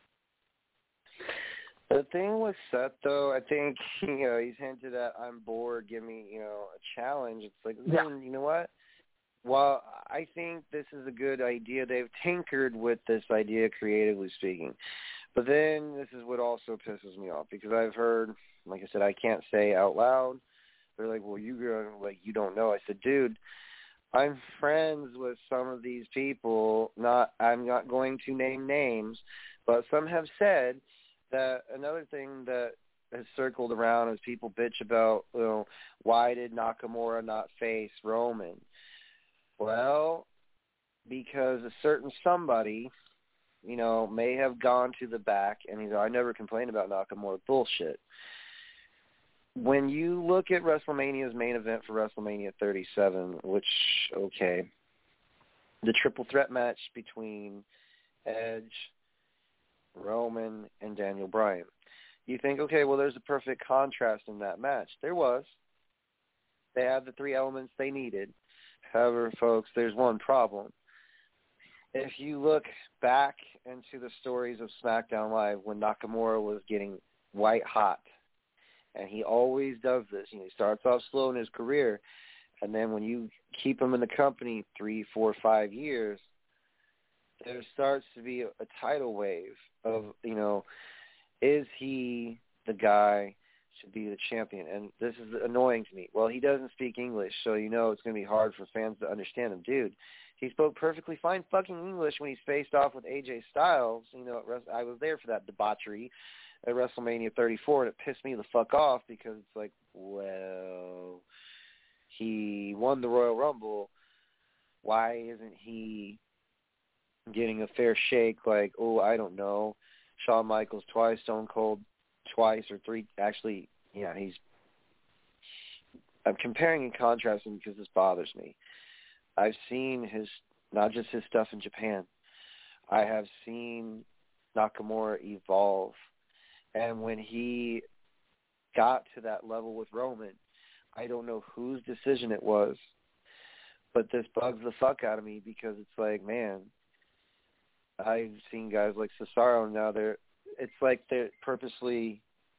Speaker 3: The thing with Seth, though, I think, he's hinted at, I'm bored, give me, a challenge. It's like, you know what? Well, I think this is a good idea. They've tinkered with this idea, creatively speaking. But then this is what also pisses me off, because I've heard, like I said, I can't say out loud. They're like, well, you don't know. I said, dude, I'm friends with some of these people. I'm not going to name names, but some have said that another thing that has circled around is people bitch about, why did Nakamura not face Roman? Well, because a certain somebody, may have gone to the back, and I never complained about Nakamura. Bullshit. When you look at WrestleMania's main event for WrestleMania 37, which, okay, the triple threat match between Edge, Roman, and Daniel Bryan, you think, okay, well, there's a perfect contrast in that match. There was. They had the three elements they needed. However, folks, there's one problem. If you look back into the stories of SmackDown Live when Nakamura was getting white hot, and he always does this. He starts off slow in his career, and then when you keep him in the company 3, 4, 5 years, there starts to be a tidal wave of, is he the guy to be the champion? And this is annoying to me. Well, he doesn't speak English, so it's going to be hard for fans to understand him. Dude, he spoke perfectly fine fucking English when he faced off with AJ Styles. I was there for that debauchery at WrestleMania 34, and it pissed me the fuck off, because it's like, well, he won the Royal Rumble. Why isn't he getting a fair shake? Like, I don't know, Shawn Michaels twice, Stone Cold twice or three. Actually, I'm comparing and contrasting because this bothers me. I've seen not just his stuff in Japan. I have seen Nakamura evolve. And when he got to that level with Roman, I don't know whose decision it was, but this bugs the fuck out of me, because it's like, man, I've seen guys like Cesaro now, it's like they're purposely,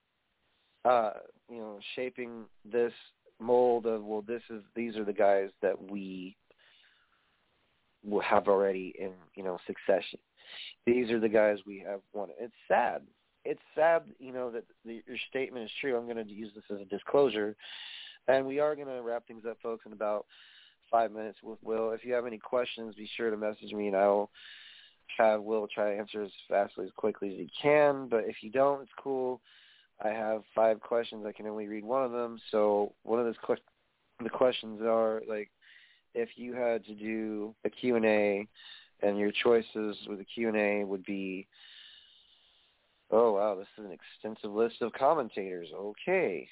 Speaker 3: shaping this mold of, well, these are the guys that we will have already in, succession. These are the guys we have won. It's sad. It's sad, that your statement is true. I'm going to use this as a disclosure. And we are going to wrap things up, folks, in about 5 minutes with Will. If you have any questions, be sure to message me, and I will have Will try to answer as fastly, as quickly as he can. But if you don't, it's cool. I have 5 questions. I can only read one of them. So one of the questions are, like, if you had to do a Q&A, and your choices with the Q&A would be, oh, wow, this is an extensive list of commentators. Okay.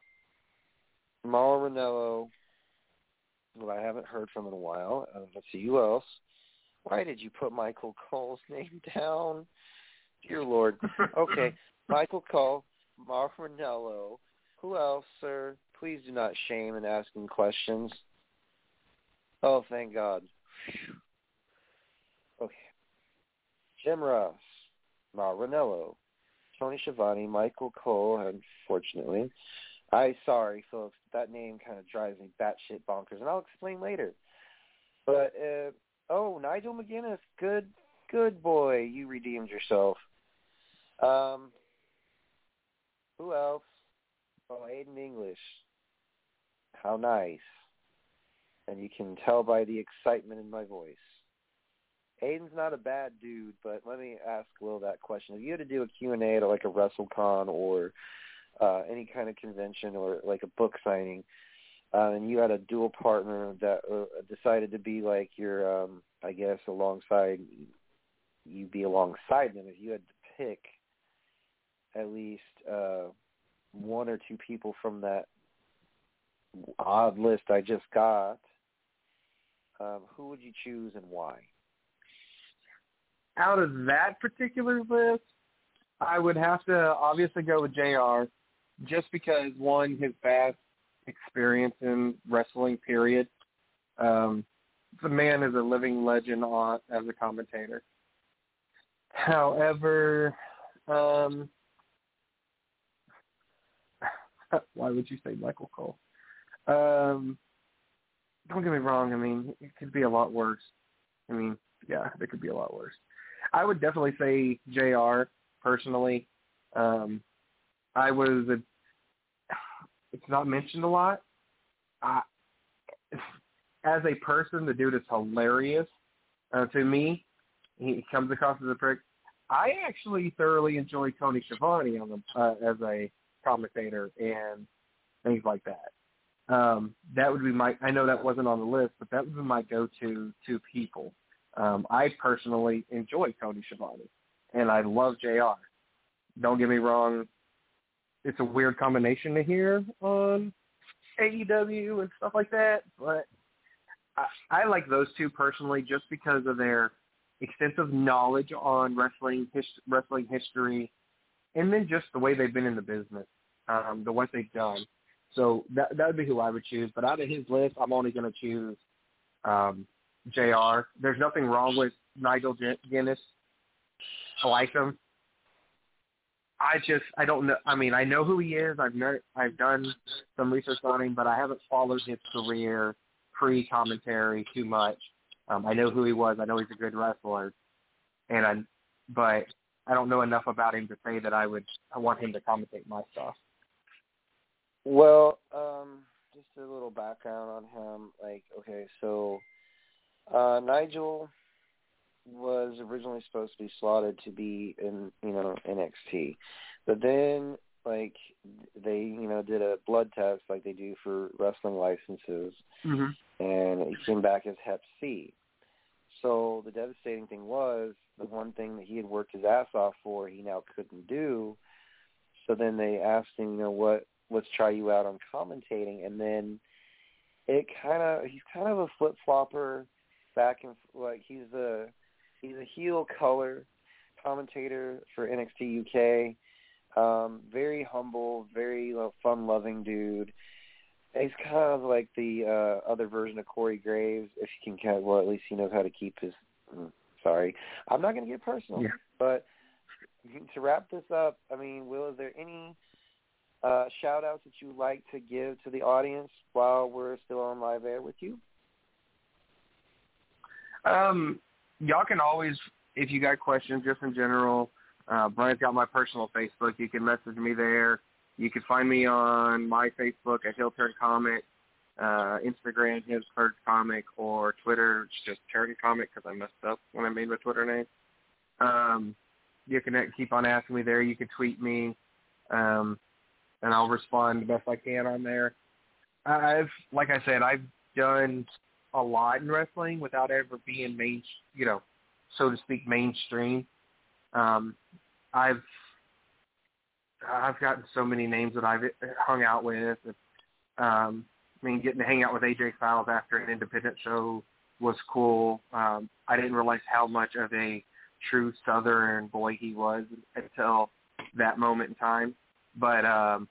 Speaker 3: Mauro Ranallo, who I haven't heard from in a while. Let's see, who else? Why did you put Michael Cole's name down? Dear Lord. Okay, Michael Cole, Mauro Ranallo. Who else, sir? Please do not shame in asking questions. Oh, thank God. Okay. Jim Ross, Mauro Ranallo, Tony Schiavone, Michael Cole, unfortunately. Sorry, folks, that name kind of drives me batshit bonkers, and I'll explain later. But, Nigel McGuinness, good boy, you redeemed yourself. Who else? Oh, Aiden English. How nice. And you can tell by the excitement in my voice. Aiden's not a bad dude, but let me ask Will that question. If you had to do a Q&A at like a WrestleCon or any kind of convention or like a book signing, and you had a dual partner that decided to be like your, I guess, you'd be alongside them. If you had to pick at least 1 or 2 people from that odd list I just got, who would you choose and why?
Speaker 5: Out of that particular list, I would have to obviously go with JR, just because, one, his vast experience in wrestling, period. The man is a living legend as a commentator. However, why would you say Michael Cole? Don't get me wrong. I mean, it could be a lot worse. I mean, yeah, it could be a lot worse. I would definitely say JR, personally. It's not mentioned a lot. As a person, the dude is hilarious. To me, he comes across as a prick. I actually thoroughly enjoy Tony Schiavone as a commentator and things like that. That would be I know that wasn't on the list, but that would be my go-to 2 people. I personally enjoy Tony Schiavone, and I love JR. Don't get me wrong, it's a weird combination to hear on AEW and stuff like that, but I like those 2 personally just because of their extensive knowledge on wrestling history, and then just the way they've been in the business, the what they've done. So that would be who I would choose. But out of his list, I'm only going to choose JR. There's nothing wrong with Nigel Guinness. I like him. I don't know. I mean, I know who he is. I've done some research on him, but I haven't followed his career pre-commentary too much. I know who he was. I know he's a good wrestler, but I don't know enough about him to say that I want him to commentate my stuff.
Speaker 3: Well, just a little background on him. Like, okay, so Nigel was originally supposed to be slotted to be in, NXT. But then, like, they, did a blood test like they do for wrestling licenses, and it came back as Hep C. So the devastating thing was the one thing that he had worked his ass off for, he now couldn't do. So then they asked him, let's try you out on commentating. And then he's kind of a flip-flopper back and like he's a heel color commentator for NXT UK. Very humble, very fun-loving dude. He's kind of like the other version of Corey Graves, if you can at least he knows how to keep his. Sorry, I'm not going to get personal, but to wrap this up, I mean, Will, is there any shout-outs that you would like to give to the audience while we're still on live air with you?
Speaker 5: Y'all can always, if you got questions just in general, Brian's got my personal Facebook. You can message me there. You can find me on my Facebook at He'll Turn Comic, Instagram, His Turn Comic, or Twitter, it's just Turn Comic because I messed up when I made my Twitter name. You can keep on asking me there. You can tweet me, and I'll respond the best I can on there. Like I said, I've done a lot in wrestling without ever being so to speak, mainstream. I've gotten so many names that I've hung out with. Getting to hang out with AJ Styles after an independent show was cool. I didn't realize how much of a true Southern boy he was until that moment in time. But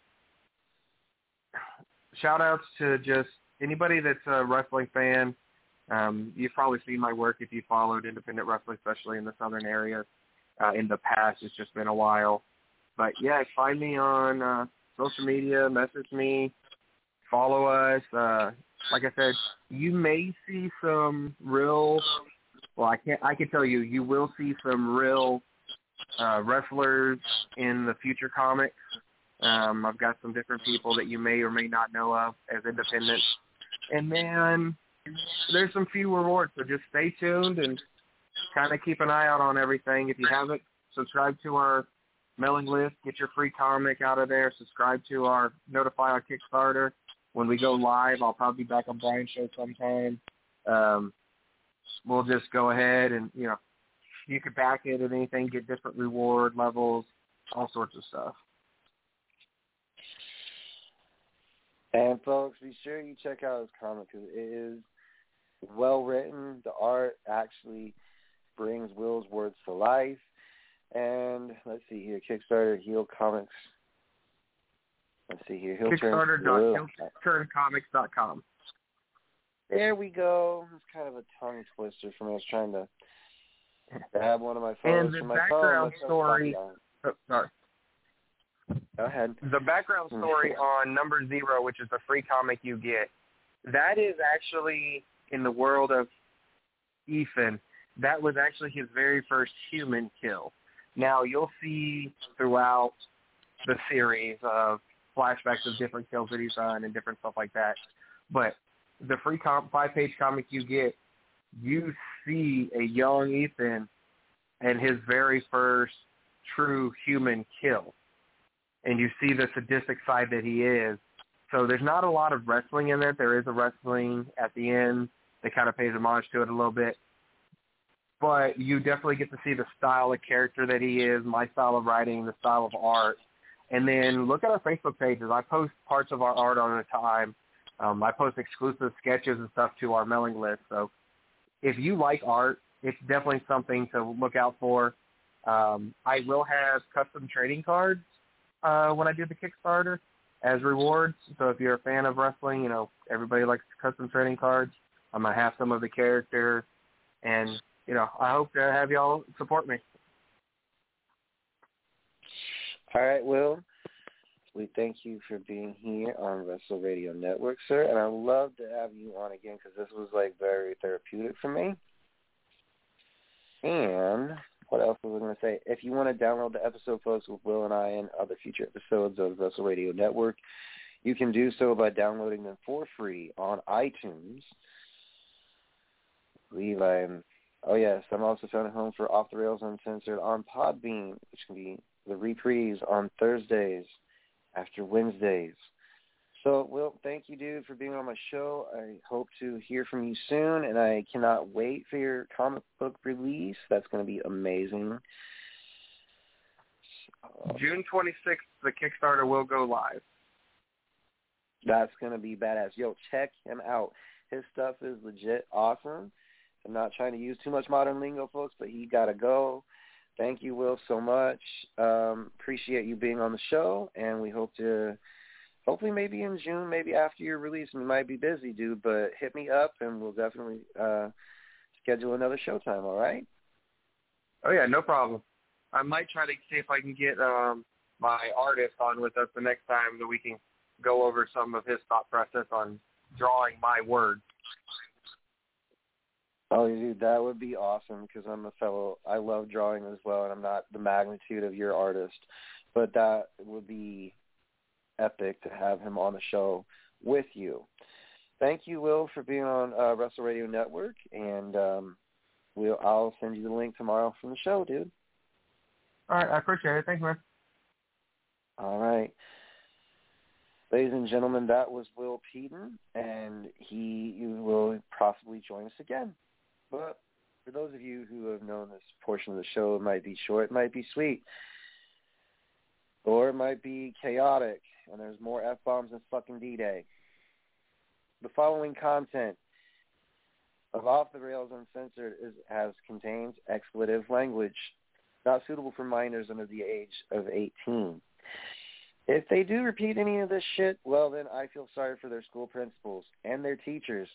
Speaker 5: shout-outs to just anybody that's a wrestling fan. You've probably seen my work if you followed independent wrestling, especially in the Southern area. In the past, it's just been a while. But, yeah, find me on social media, message me, follow us. Like I said, you may see some real – well, I can tell you, you will see some real wrestlers in the future comics. I've got some different people that you may or may not know of as independents. And then there's some few rewards, so just stay tuned and kind of keep an eye out on everything. If you haven't, subscribe to our mailing list, get your free comic out of there, subscribe to our Notify on Kickstarter. When we go live, I'll probably be back on Brian's show sometime. We'll just go ahead and, you can back it and anything, get different reward levels, all sorts of stuff.
Speaker 3: And, folks, be sure you check out his comic because it is well written. The art actually brings Will's words to life. And let's see here, Kickstarter, Heel Comics. Let's see here,
Speaker 5: Kickstarter.HeelTurnComics.com.
Speaker 3: There we go. It's kind of a tongue twister for me. I was trying to grab one of my photos from my phone.
Speaker 5: Story. Oh, sorry.
Speaker 3: Go ahead.
Speaker 5: The background story on number 0, which is the free comic you get, that is actually in the world of Ethan. That was actually his very first human kill. Now, you'll see throughout the series of flashbacks of different kills that he's done and different stuff like that. But the free 5-page comic you get, you see a young Ethan and his very first true human kill. And you see the sadistic side that he is. So there's not a lot of wrestling in it. There is a wrestling at the end that kind of pays homage to it a little bit. But you definitely get to see the style of character that he is, my style of writing, the style of art. And then look at our Facebook pages. I post parts of our art all the time. I post exclusive sketches and stuff to our mailing list. So if you like art, it's definitely something to look out for. I will have custom trading cards when I do the Kickstarter as rewards. So if you're a fan of wrestling, everybody likes custom trading cards. I'm going to have some of the characters. And, I hope to have y'all support me.
Speaker 3: All right, Will. We thank you for being here on Wrestle Radio Network, sir. And I'd love to have you on again because this was, very therapeutic for me. And what else was I going to say? If you want to download the episode, folks, with Will and I and other future episodes of Wrestle Radio Network, you can do so by downloading them for free on iTunes. I believe I'm also found at home for Off the Rails Uncensored on Podbean, which can be the reprise on Thursdays after Wednesdays. So, Will, thank you, dude, for being on my show. I hope to hear from you soon, and I cannot wait for your comic book release. That's going to be amazing.
Speaker 5: June 26th, the Kickstarter will go live.
Speaker 3: That's going to be badass. Yo, check him out. His stuff is legit awesome. I'm not trying to use too much modern lingo, folks, but he got to go. Thank you, Will, so much. Appreciate you being on the show, and we hope to hopefully maybe in June, maybe after your release. We might be busy, dude, but hit me up, and we'll definitely schedule another showtime, all right?
Speaker 5: Oh, yeah, no problem. I might try to see if I can get my artist on with us the next time that we can go over some of his thought process on drawing my words.
Speaker 3: Oh, dude, that would be awesome because I love drawing as well, and I'm not the magnitude of your artist, but that would be epic to have him on the show with you. Thank you, Will, for being on Wrestle Radio Network, and I'll send you the link tomorrow from the show, dude.
Speaker 5: All right, I appreciate it. Thanks, man.
Speaker 3: All right. Ladies and gentlemen, that was Will Peden, and he will possibly join us again. But for those of you who have known this portion of the show, it might be short, it might be sweet, or it might be chaotic, and there's more F-bombs than fucking D-Day. The following content of Off the Rails Uncensored contains expletive language, not suitable for minors under the age of 18. If they do repeat any of this shit, well, then I feel sorry for their school principals and their teachers.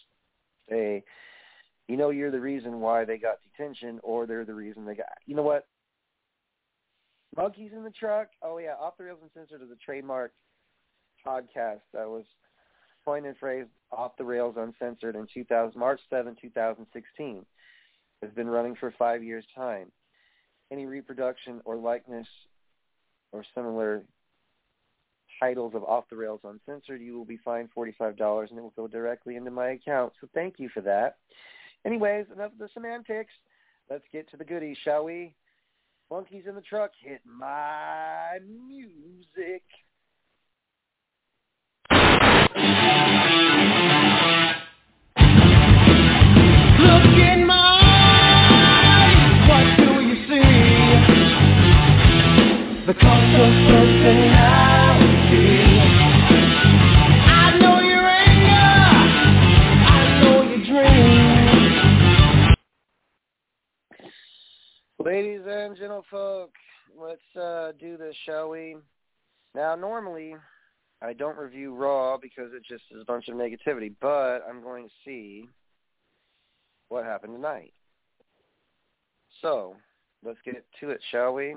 Speaker 3: You're the reason why they got detention, or they're the reason they got... You know what? Monkeys in the Truck. Oh, yeah, Off the Rails Uncensored is a trademarked podcast that was coined and phrased Off the Rails Uncensored in March 7, 2016. It's been running for 5 years' time. Any reproduction or likeness or similar titles of Off the Rails Uncensored, you will be fined $45, and it will go directly into my account. So thank you for that. Anyways, enough of the semantics. Let's get to the goodies, shall we? Monkeys in the Truck, hit my music.
Speaker 4: Look in my eyes, what do you see? The cost of personality. I know your anger, I know your dreams.
Speaker 3: Ladies and gentlefolk, let's do this, shall we? Now, normally, I don't review Raw because it just is a bunch of negativity, but I'm going to see what happened tonight. So, let's get to it, shall we?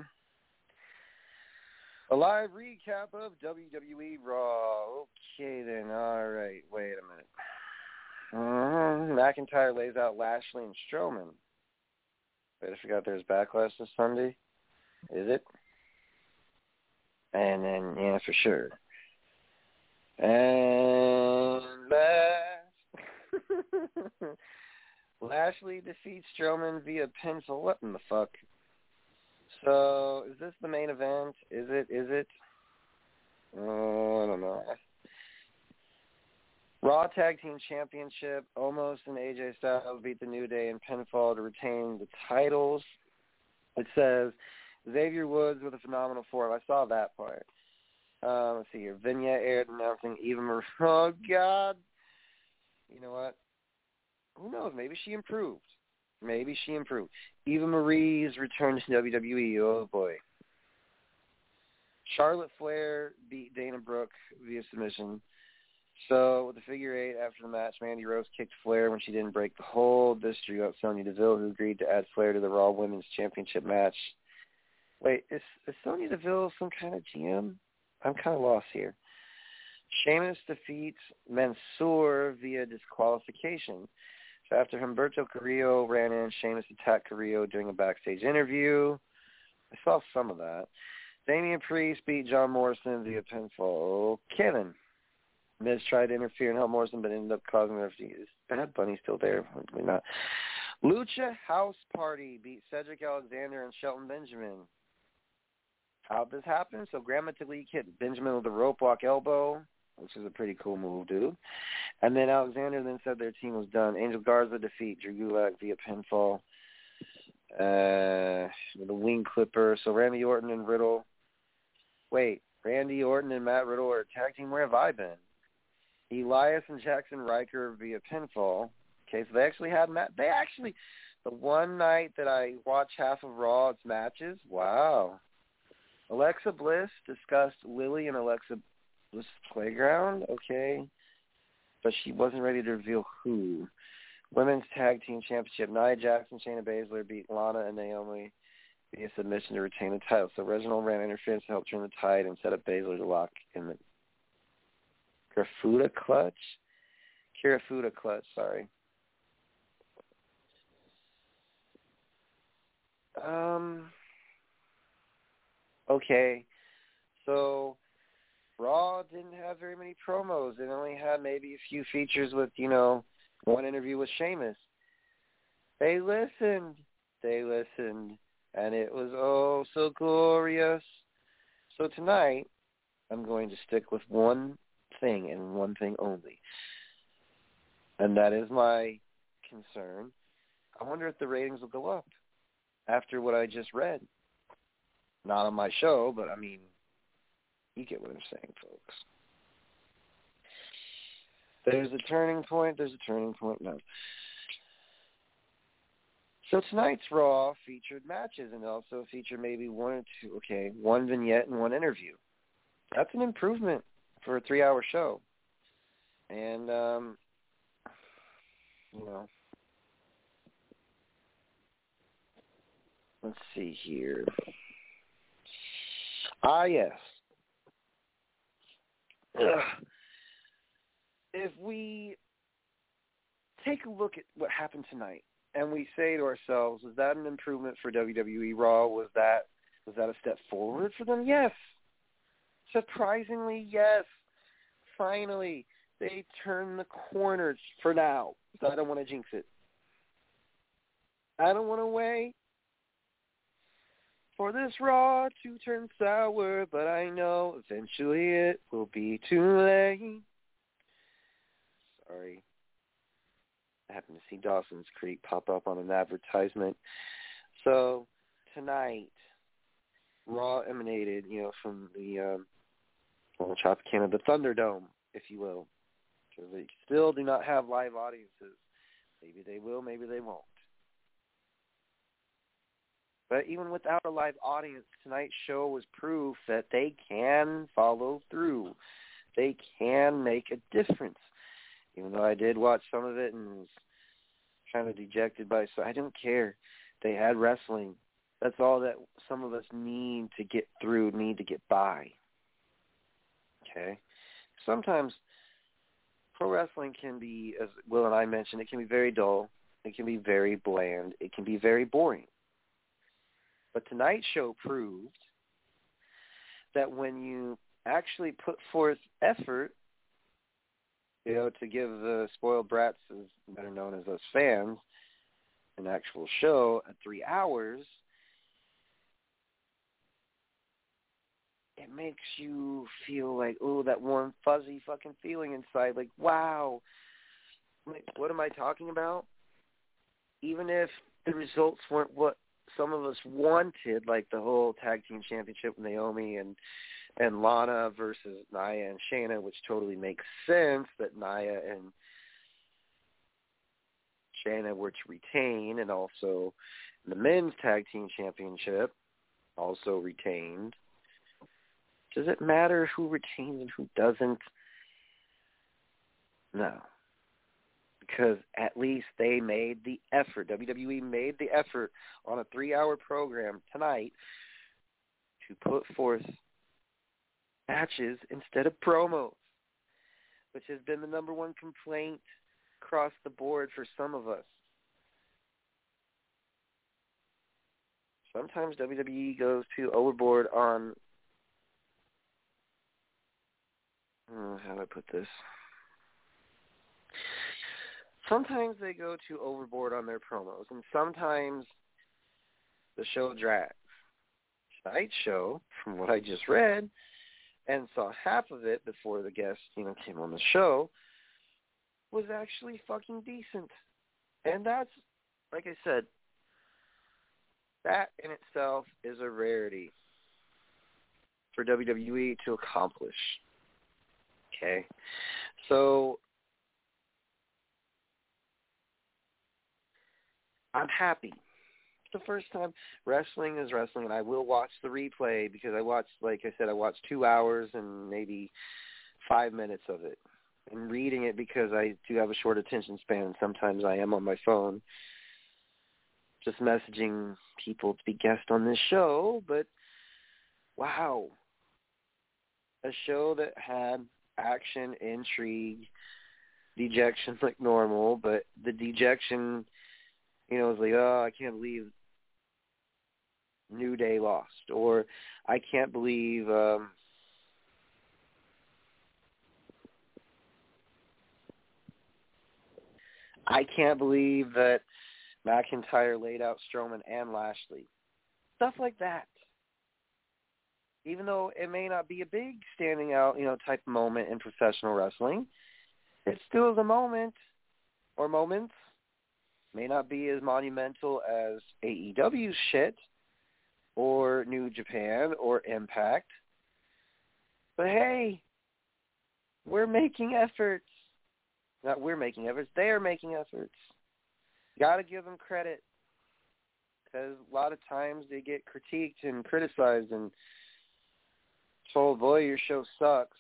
Speaker 3: A live recap of WWE Raw. Okay, then. All right. Wait a minute. McIntyre lays out Lashley and Strowman. Wait, I forgot there's Backlash this Sunday. Is it? And then, yeah, for sure. And Lashley defeats Strowman via pinfall. What in the fuck? So, is this the main event? Is it? Oh, I don't know. Raw Tag Team Championship, Omos and AJ Styles beat the New Day in pinfall to retain the titles. It says, Xavier Woods with a phenomenal form. I saw that part. Let's see here. Vignette aired announcing Eva Marie. Oh, God. You know what? Who knows? Maybe she improved. Eva Marie's return to WWE. Oh, boy. Charlotte Flair beat Dana Brooke via submission. So, with the figure eight after the match, Mandy Rose kicked Flair when she didn't break the hold. This drew out Sonya Deville, who agreed to add Flair to the Raw Women's Championship match. Wait, is Sonya Deville some kind of GM? I'm kind of lost here. Sheamus defeats Mansoor via disqualification. So after Humberto Carrillo ran in, Sheamus attacked Carrillo during a backstage interview. I saw some of that. Damian Priest beat John Morrison via pinfall. Kevin. Miz tried to interfere and help Morrison, but ended up causing her to use. Bad Bunny still there. Hopefully not. Lucha House Party beat Cedric Alexander and Shelton Benjamin. How'd this happen? So Grandma Talik hit Benjamin with a rope walk elbow, which is a pretty cool move, dude. And then Alexander then said their team was done. Angel Garza defeat Drew Gulak via pinfall with a wing clipper. So Randy Orton and Riddle. Wait, Randy Orton and Matt Riddle are a tag team. Where have I been? Elias and Jackson Riker via pinfall. Okay, so they actually had the one night that I watched half of Raw, it's matches. Wow. Alexa Bliss discussed Lily and Alexa Bliss Playground. Okay. But she wasn't ready to reveal who. Women's Tag Team Championship. Nia Jax and Shayna Baszler beat Lana and Naomi via submission to retain the title. So Reginald ran interference to help turn the tide and set up Baszler to lock in the Kirifuda clutch, sorry. Okay, so Raw didn't have very many promos. It only had maybe a few features with, one interview with Sheamus. They listened, and it was oh so glorious. So tonight, I'm going to stick with one thing and one thing only, and that is my concern. I wonder if the ratings will go up after what I just read. Not on my show, but I mean, you get what I'm saying, folks. There's a turning point now. So tonight's Raw featured matches and also featured maybe one vignette and one interview. That's an improvement for a 3-hour show. And, let's see here. Yes. If we take a look at what happened tonight and we say to ourselves, was that an improvement for WWE Raw? Was that a step forward for them? Yes. Surprisingly, yes. Finally, they turned the corner for now. So I don't want to jinx it. I don't want to wait for this Raw to turn sour, but I know eventually it will be too late. Sorry. I happened to see Dawson's Creek pop up on an advertisement. So tonight, Raw emanated, from the Tropicana, the Thunderdome, if you will. Because they still do not have live audiences. Maybe they will, maybe they won't. But even without a live audience, tonight's show was proof that they can follow through. They can make a difference. Even though I did watch some of it and was kind of dejected by it, so I don't care. They had wrestling. That's all that some of us need to get through, need to get by. Okay? Sometimes pro wrestling can be, as Will and I mentioned, it can be very dull. It can be very bland. It can be very boring. But tonight's show proved that when you actually put forth effort, to give the spoiled brats, as better known as us fans, an actual show at 3 hours, it makes you feel like, that warm, fuzzy fucking feeling inside. Like, wow. Like, what am I talking about? Even if the results weren't what some of us wanted, like the whole tag team championship with Naomi and Lana versus Nia and Shayna, which totally makes sense that Nia and Shayna were to retain, and also the men's tag team championship also retained. Does it matter who retains and who doesn't? No. Because at least they made the effort. WWE made the effort on a 3-hour program tonight to put forth matches instead of promos, which has been the number one complaint across the board for some of us. Sometimes WWE goes too overboard on, how do I put this? Sometimes they go too overboard on their promos, and sometimes the show drags. Tonight's show, from what I just read, and saw half of it before the guest, came on the show, was actually fucking decent. And that's, like I said, that in itself is a rarity for WWE to accomplish. Okay? So I'm happy. It's the first time. Wrestling is wrestling, and I will watch the replay because I watched 2 hours and maybe 5 minutes of it. And reading it because I do have a short attention span, and sometimes I am on my phone. just messaging people to be guests on this show, but wow. A show that had action, intrigue, dejection like normal, but the dejection, was like, oh, I can't believe New Day lost, or I can't believe that McIntyre laid out Strowman and Lashley. Stuff like that. Even though it may not be a big standing out, type of moment in professional wrestling, it still is a moment or moments. May not be as monumental as AEW's shit or New Japan or Impact. But hey, we're making efforts. Not we're making efforts, they are making efforts. Got to give them credit, because a lot of times they get critiqued and criticized and told, boy, your show sucks.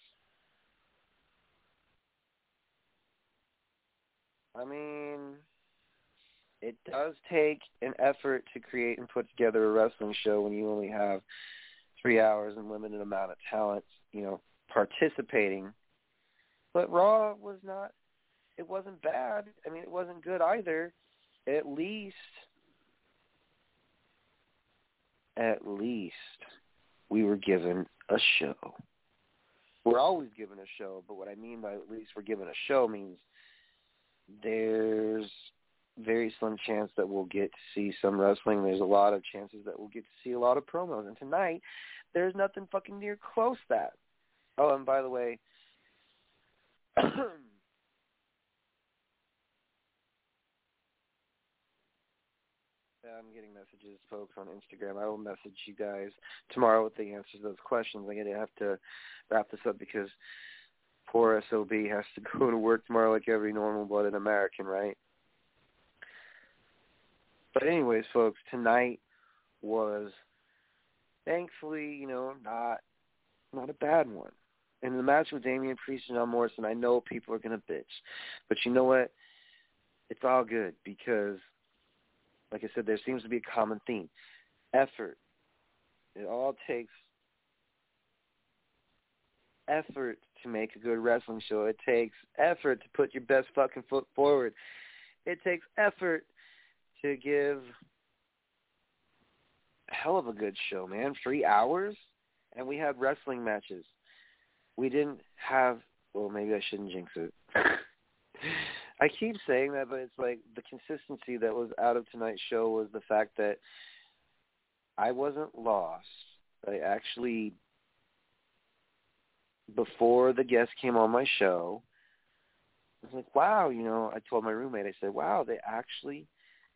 Speaker 3: I mean, it does take an effort to create and put together a wrestling show when you only have 3 hours and limited amount of talent, participating. But Raw it wasn't bad. I mean, it wasn't good either. At least we were given a show. We're always given a show, but what I mean by at least we're given a show means there's very slim chance that we'll get to see some wrestling. There's a lot of chances that we'll get to see a lot of promos. And tonight, there's nothing fucking near close to that. Oh, and by the way, I'm getting messages, folks, on Instagram. I will message you guys tomorrow with the answers to those questions. I'm going to have to wrap this up because poor SOB has to go to work tomorrow like every normal-blooded American, right? But anyways, folks, tonight was thankfully, not a bad one. In the match with Damian Priest and John Morrison, I know people are going to bitch. But you know what? It's all good because, like I said, there seems to be a common theme. Effort. It all takes effort to make a good wrestling show. It takes effort to put your best fucking foot forward. It takes effort to give a hell of a good show, man. 3 hours, and we had wrestling matches. We didn't have, well, maybe I shouldn't jinx it. I keep saying that, but it's like the consistency that was out of tonight's show was the fact that I wasn't lost. I actually, before the guest came on my show, I was like, wow, I told my roommate, I said, wow, they actually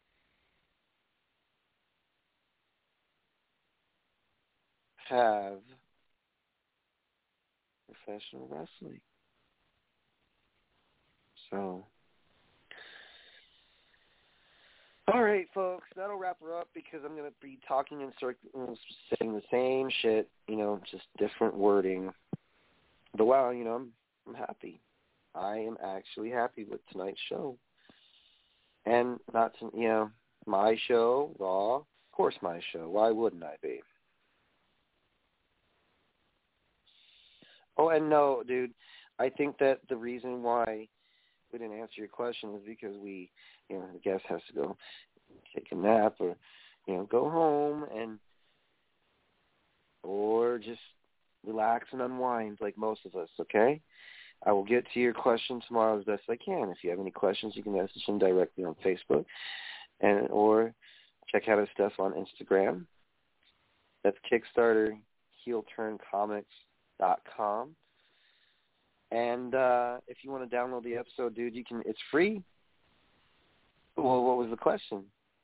Speaker 3: have professional wrestling. So, all right, folks, that'll wrap her up because I'm going to be talking in circles, saying the same shit, just different wording. But wow, I'm happy. I am actually happy with tonight's show. And not to, my show, Raw, of course my show. Why wouldn't I be? Oh, and no, dude, I think that the reason why we didn't answer your question is because the guest has to go take a nap or, go home or just relax and unwind like most of us, okay? I will get to your question tomorrow as best I can. If you have any questions, you can message him directly on Facebook or check out his stuff on Instagram. That's KickstarterHeelTurnComics.com. And if you want to download the episode, dude, you can. It's free. Well, what was the question?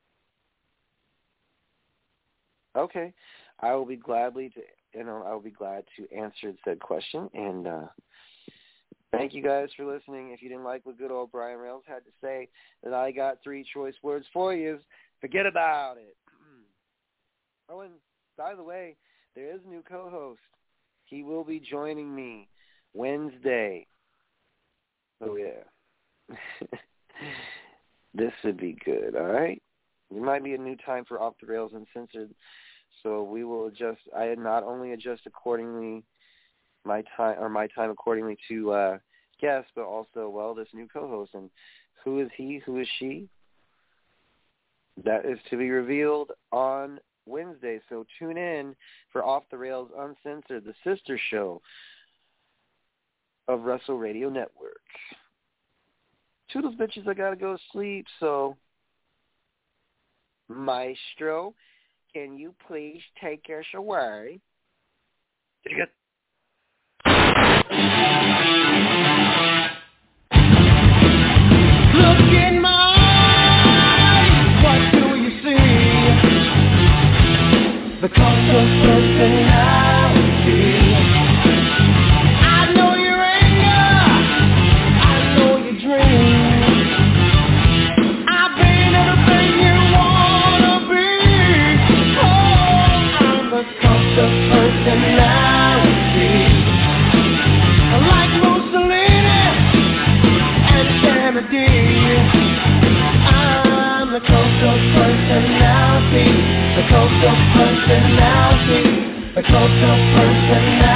Speaker 3: Okay, I will be glad to answer said question. And thank you guys for listening. If you didn't like what good old Brian Rails had to say, then I got 3 choice words for you. Forget about it. Oh, and by the way, there is a new co-host. He will be joining me Wednesday. Oh, yeah. This should be good, all right? It might be a new time for Off the Rails Uncensored, so we will adjust. I not only adjust accordingly my time accordingly to guests, but also, well, this new co-host. And who is he? Who is she? That is to be revealed on Wednesday. So tune in for Off the Rails Uncensored, the sister show of Wrestle Radio Network. Toodles, bitches, I gotta go to sleep. So, Maestro, can you please take us away?
Speaker 4: Look in my eyes, what do you see? The cost of personality. I know your anger, I know your dreams. I've been everything you wanna be. Oh, I'm the cost of personality. Like Mussolini and Kennedy, I'm the coast of personality, the coast of personality, the coast of personality.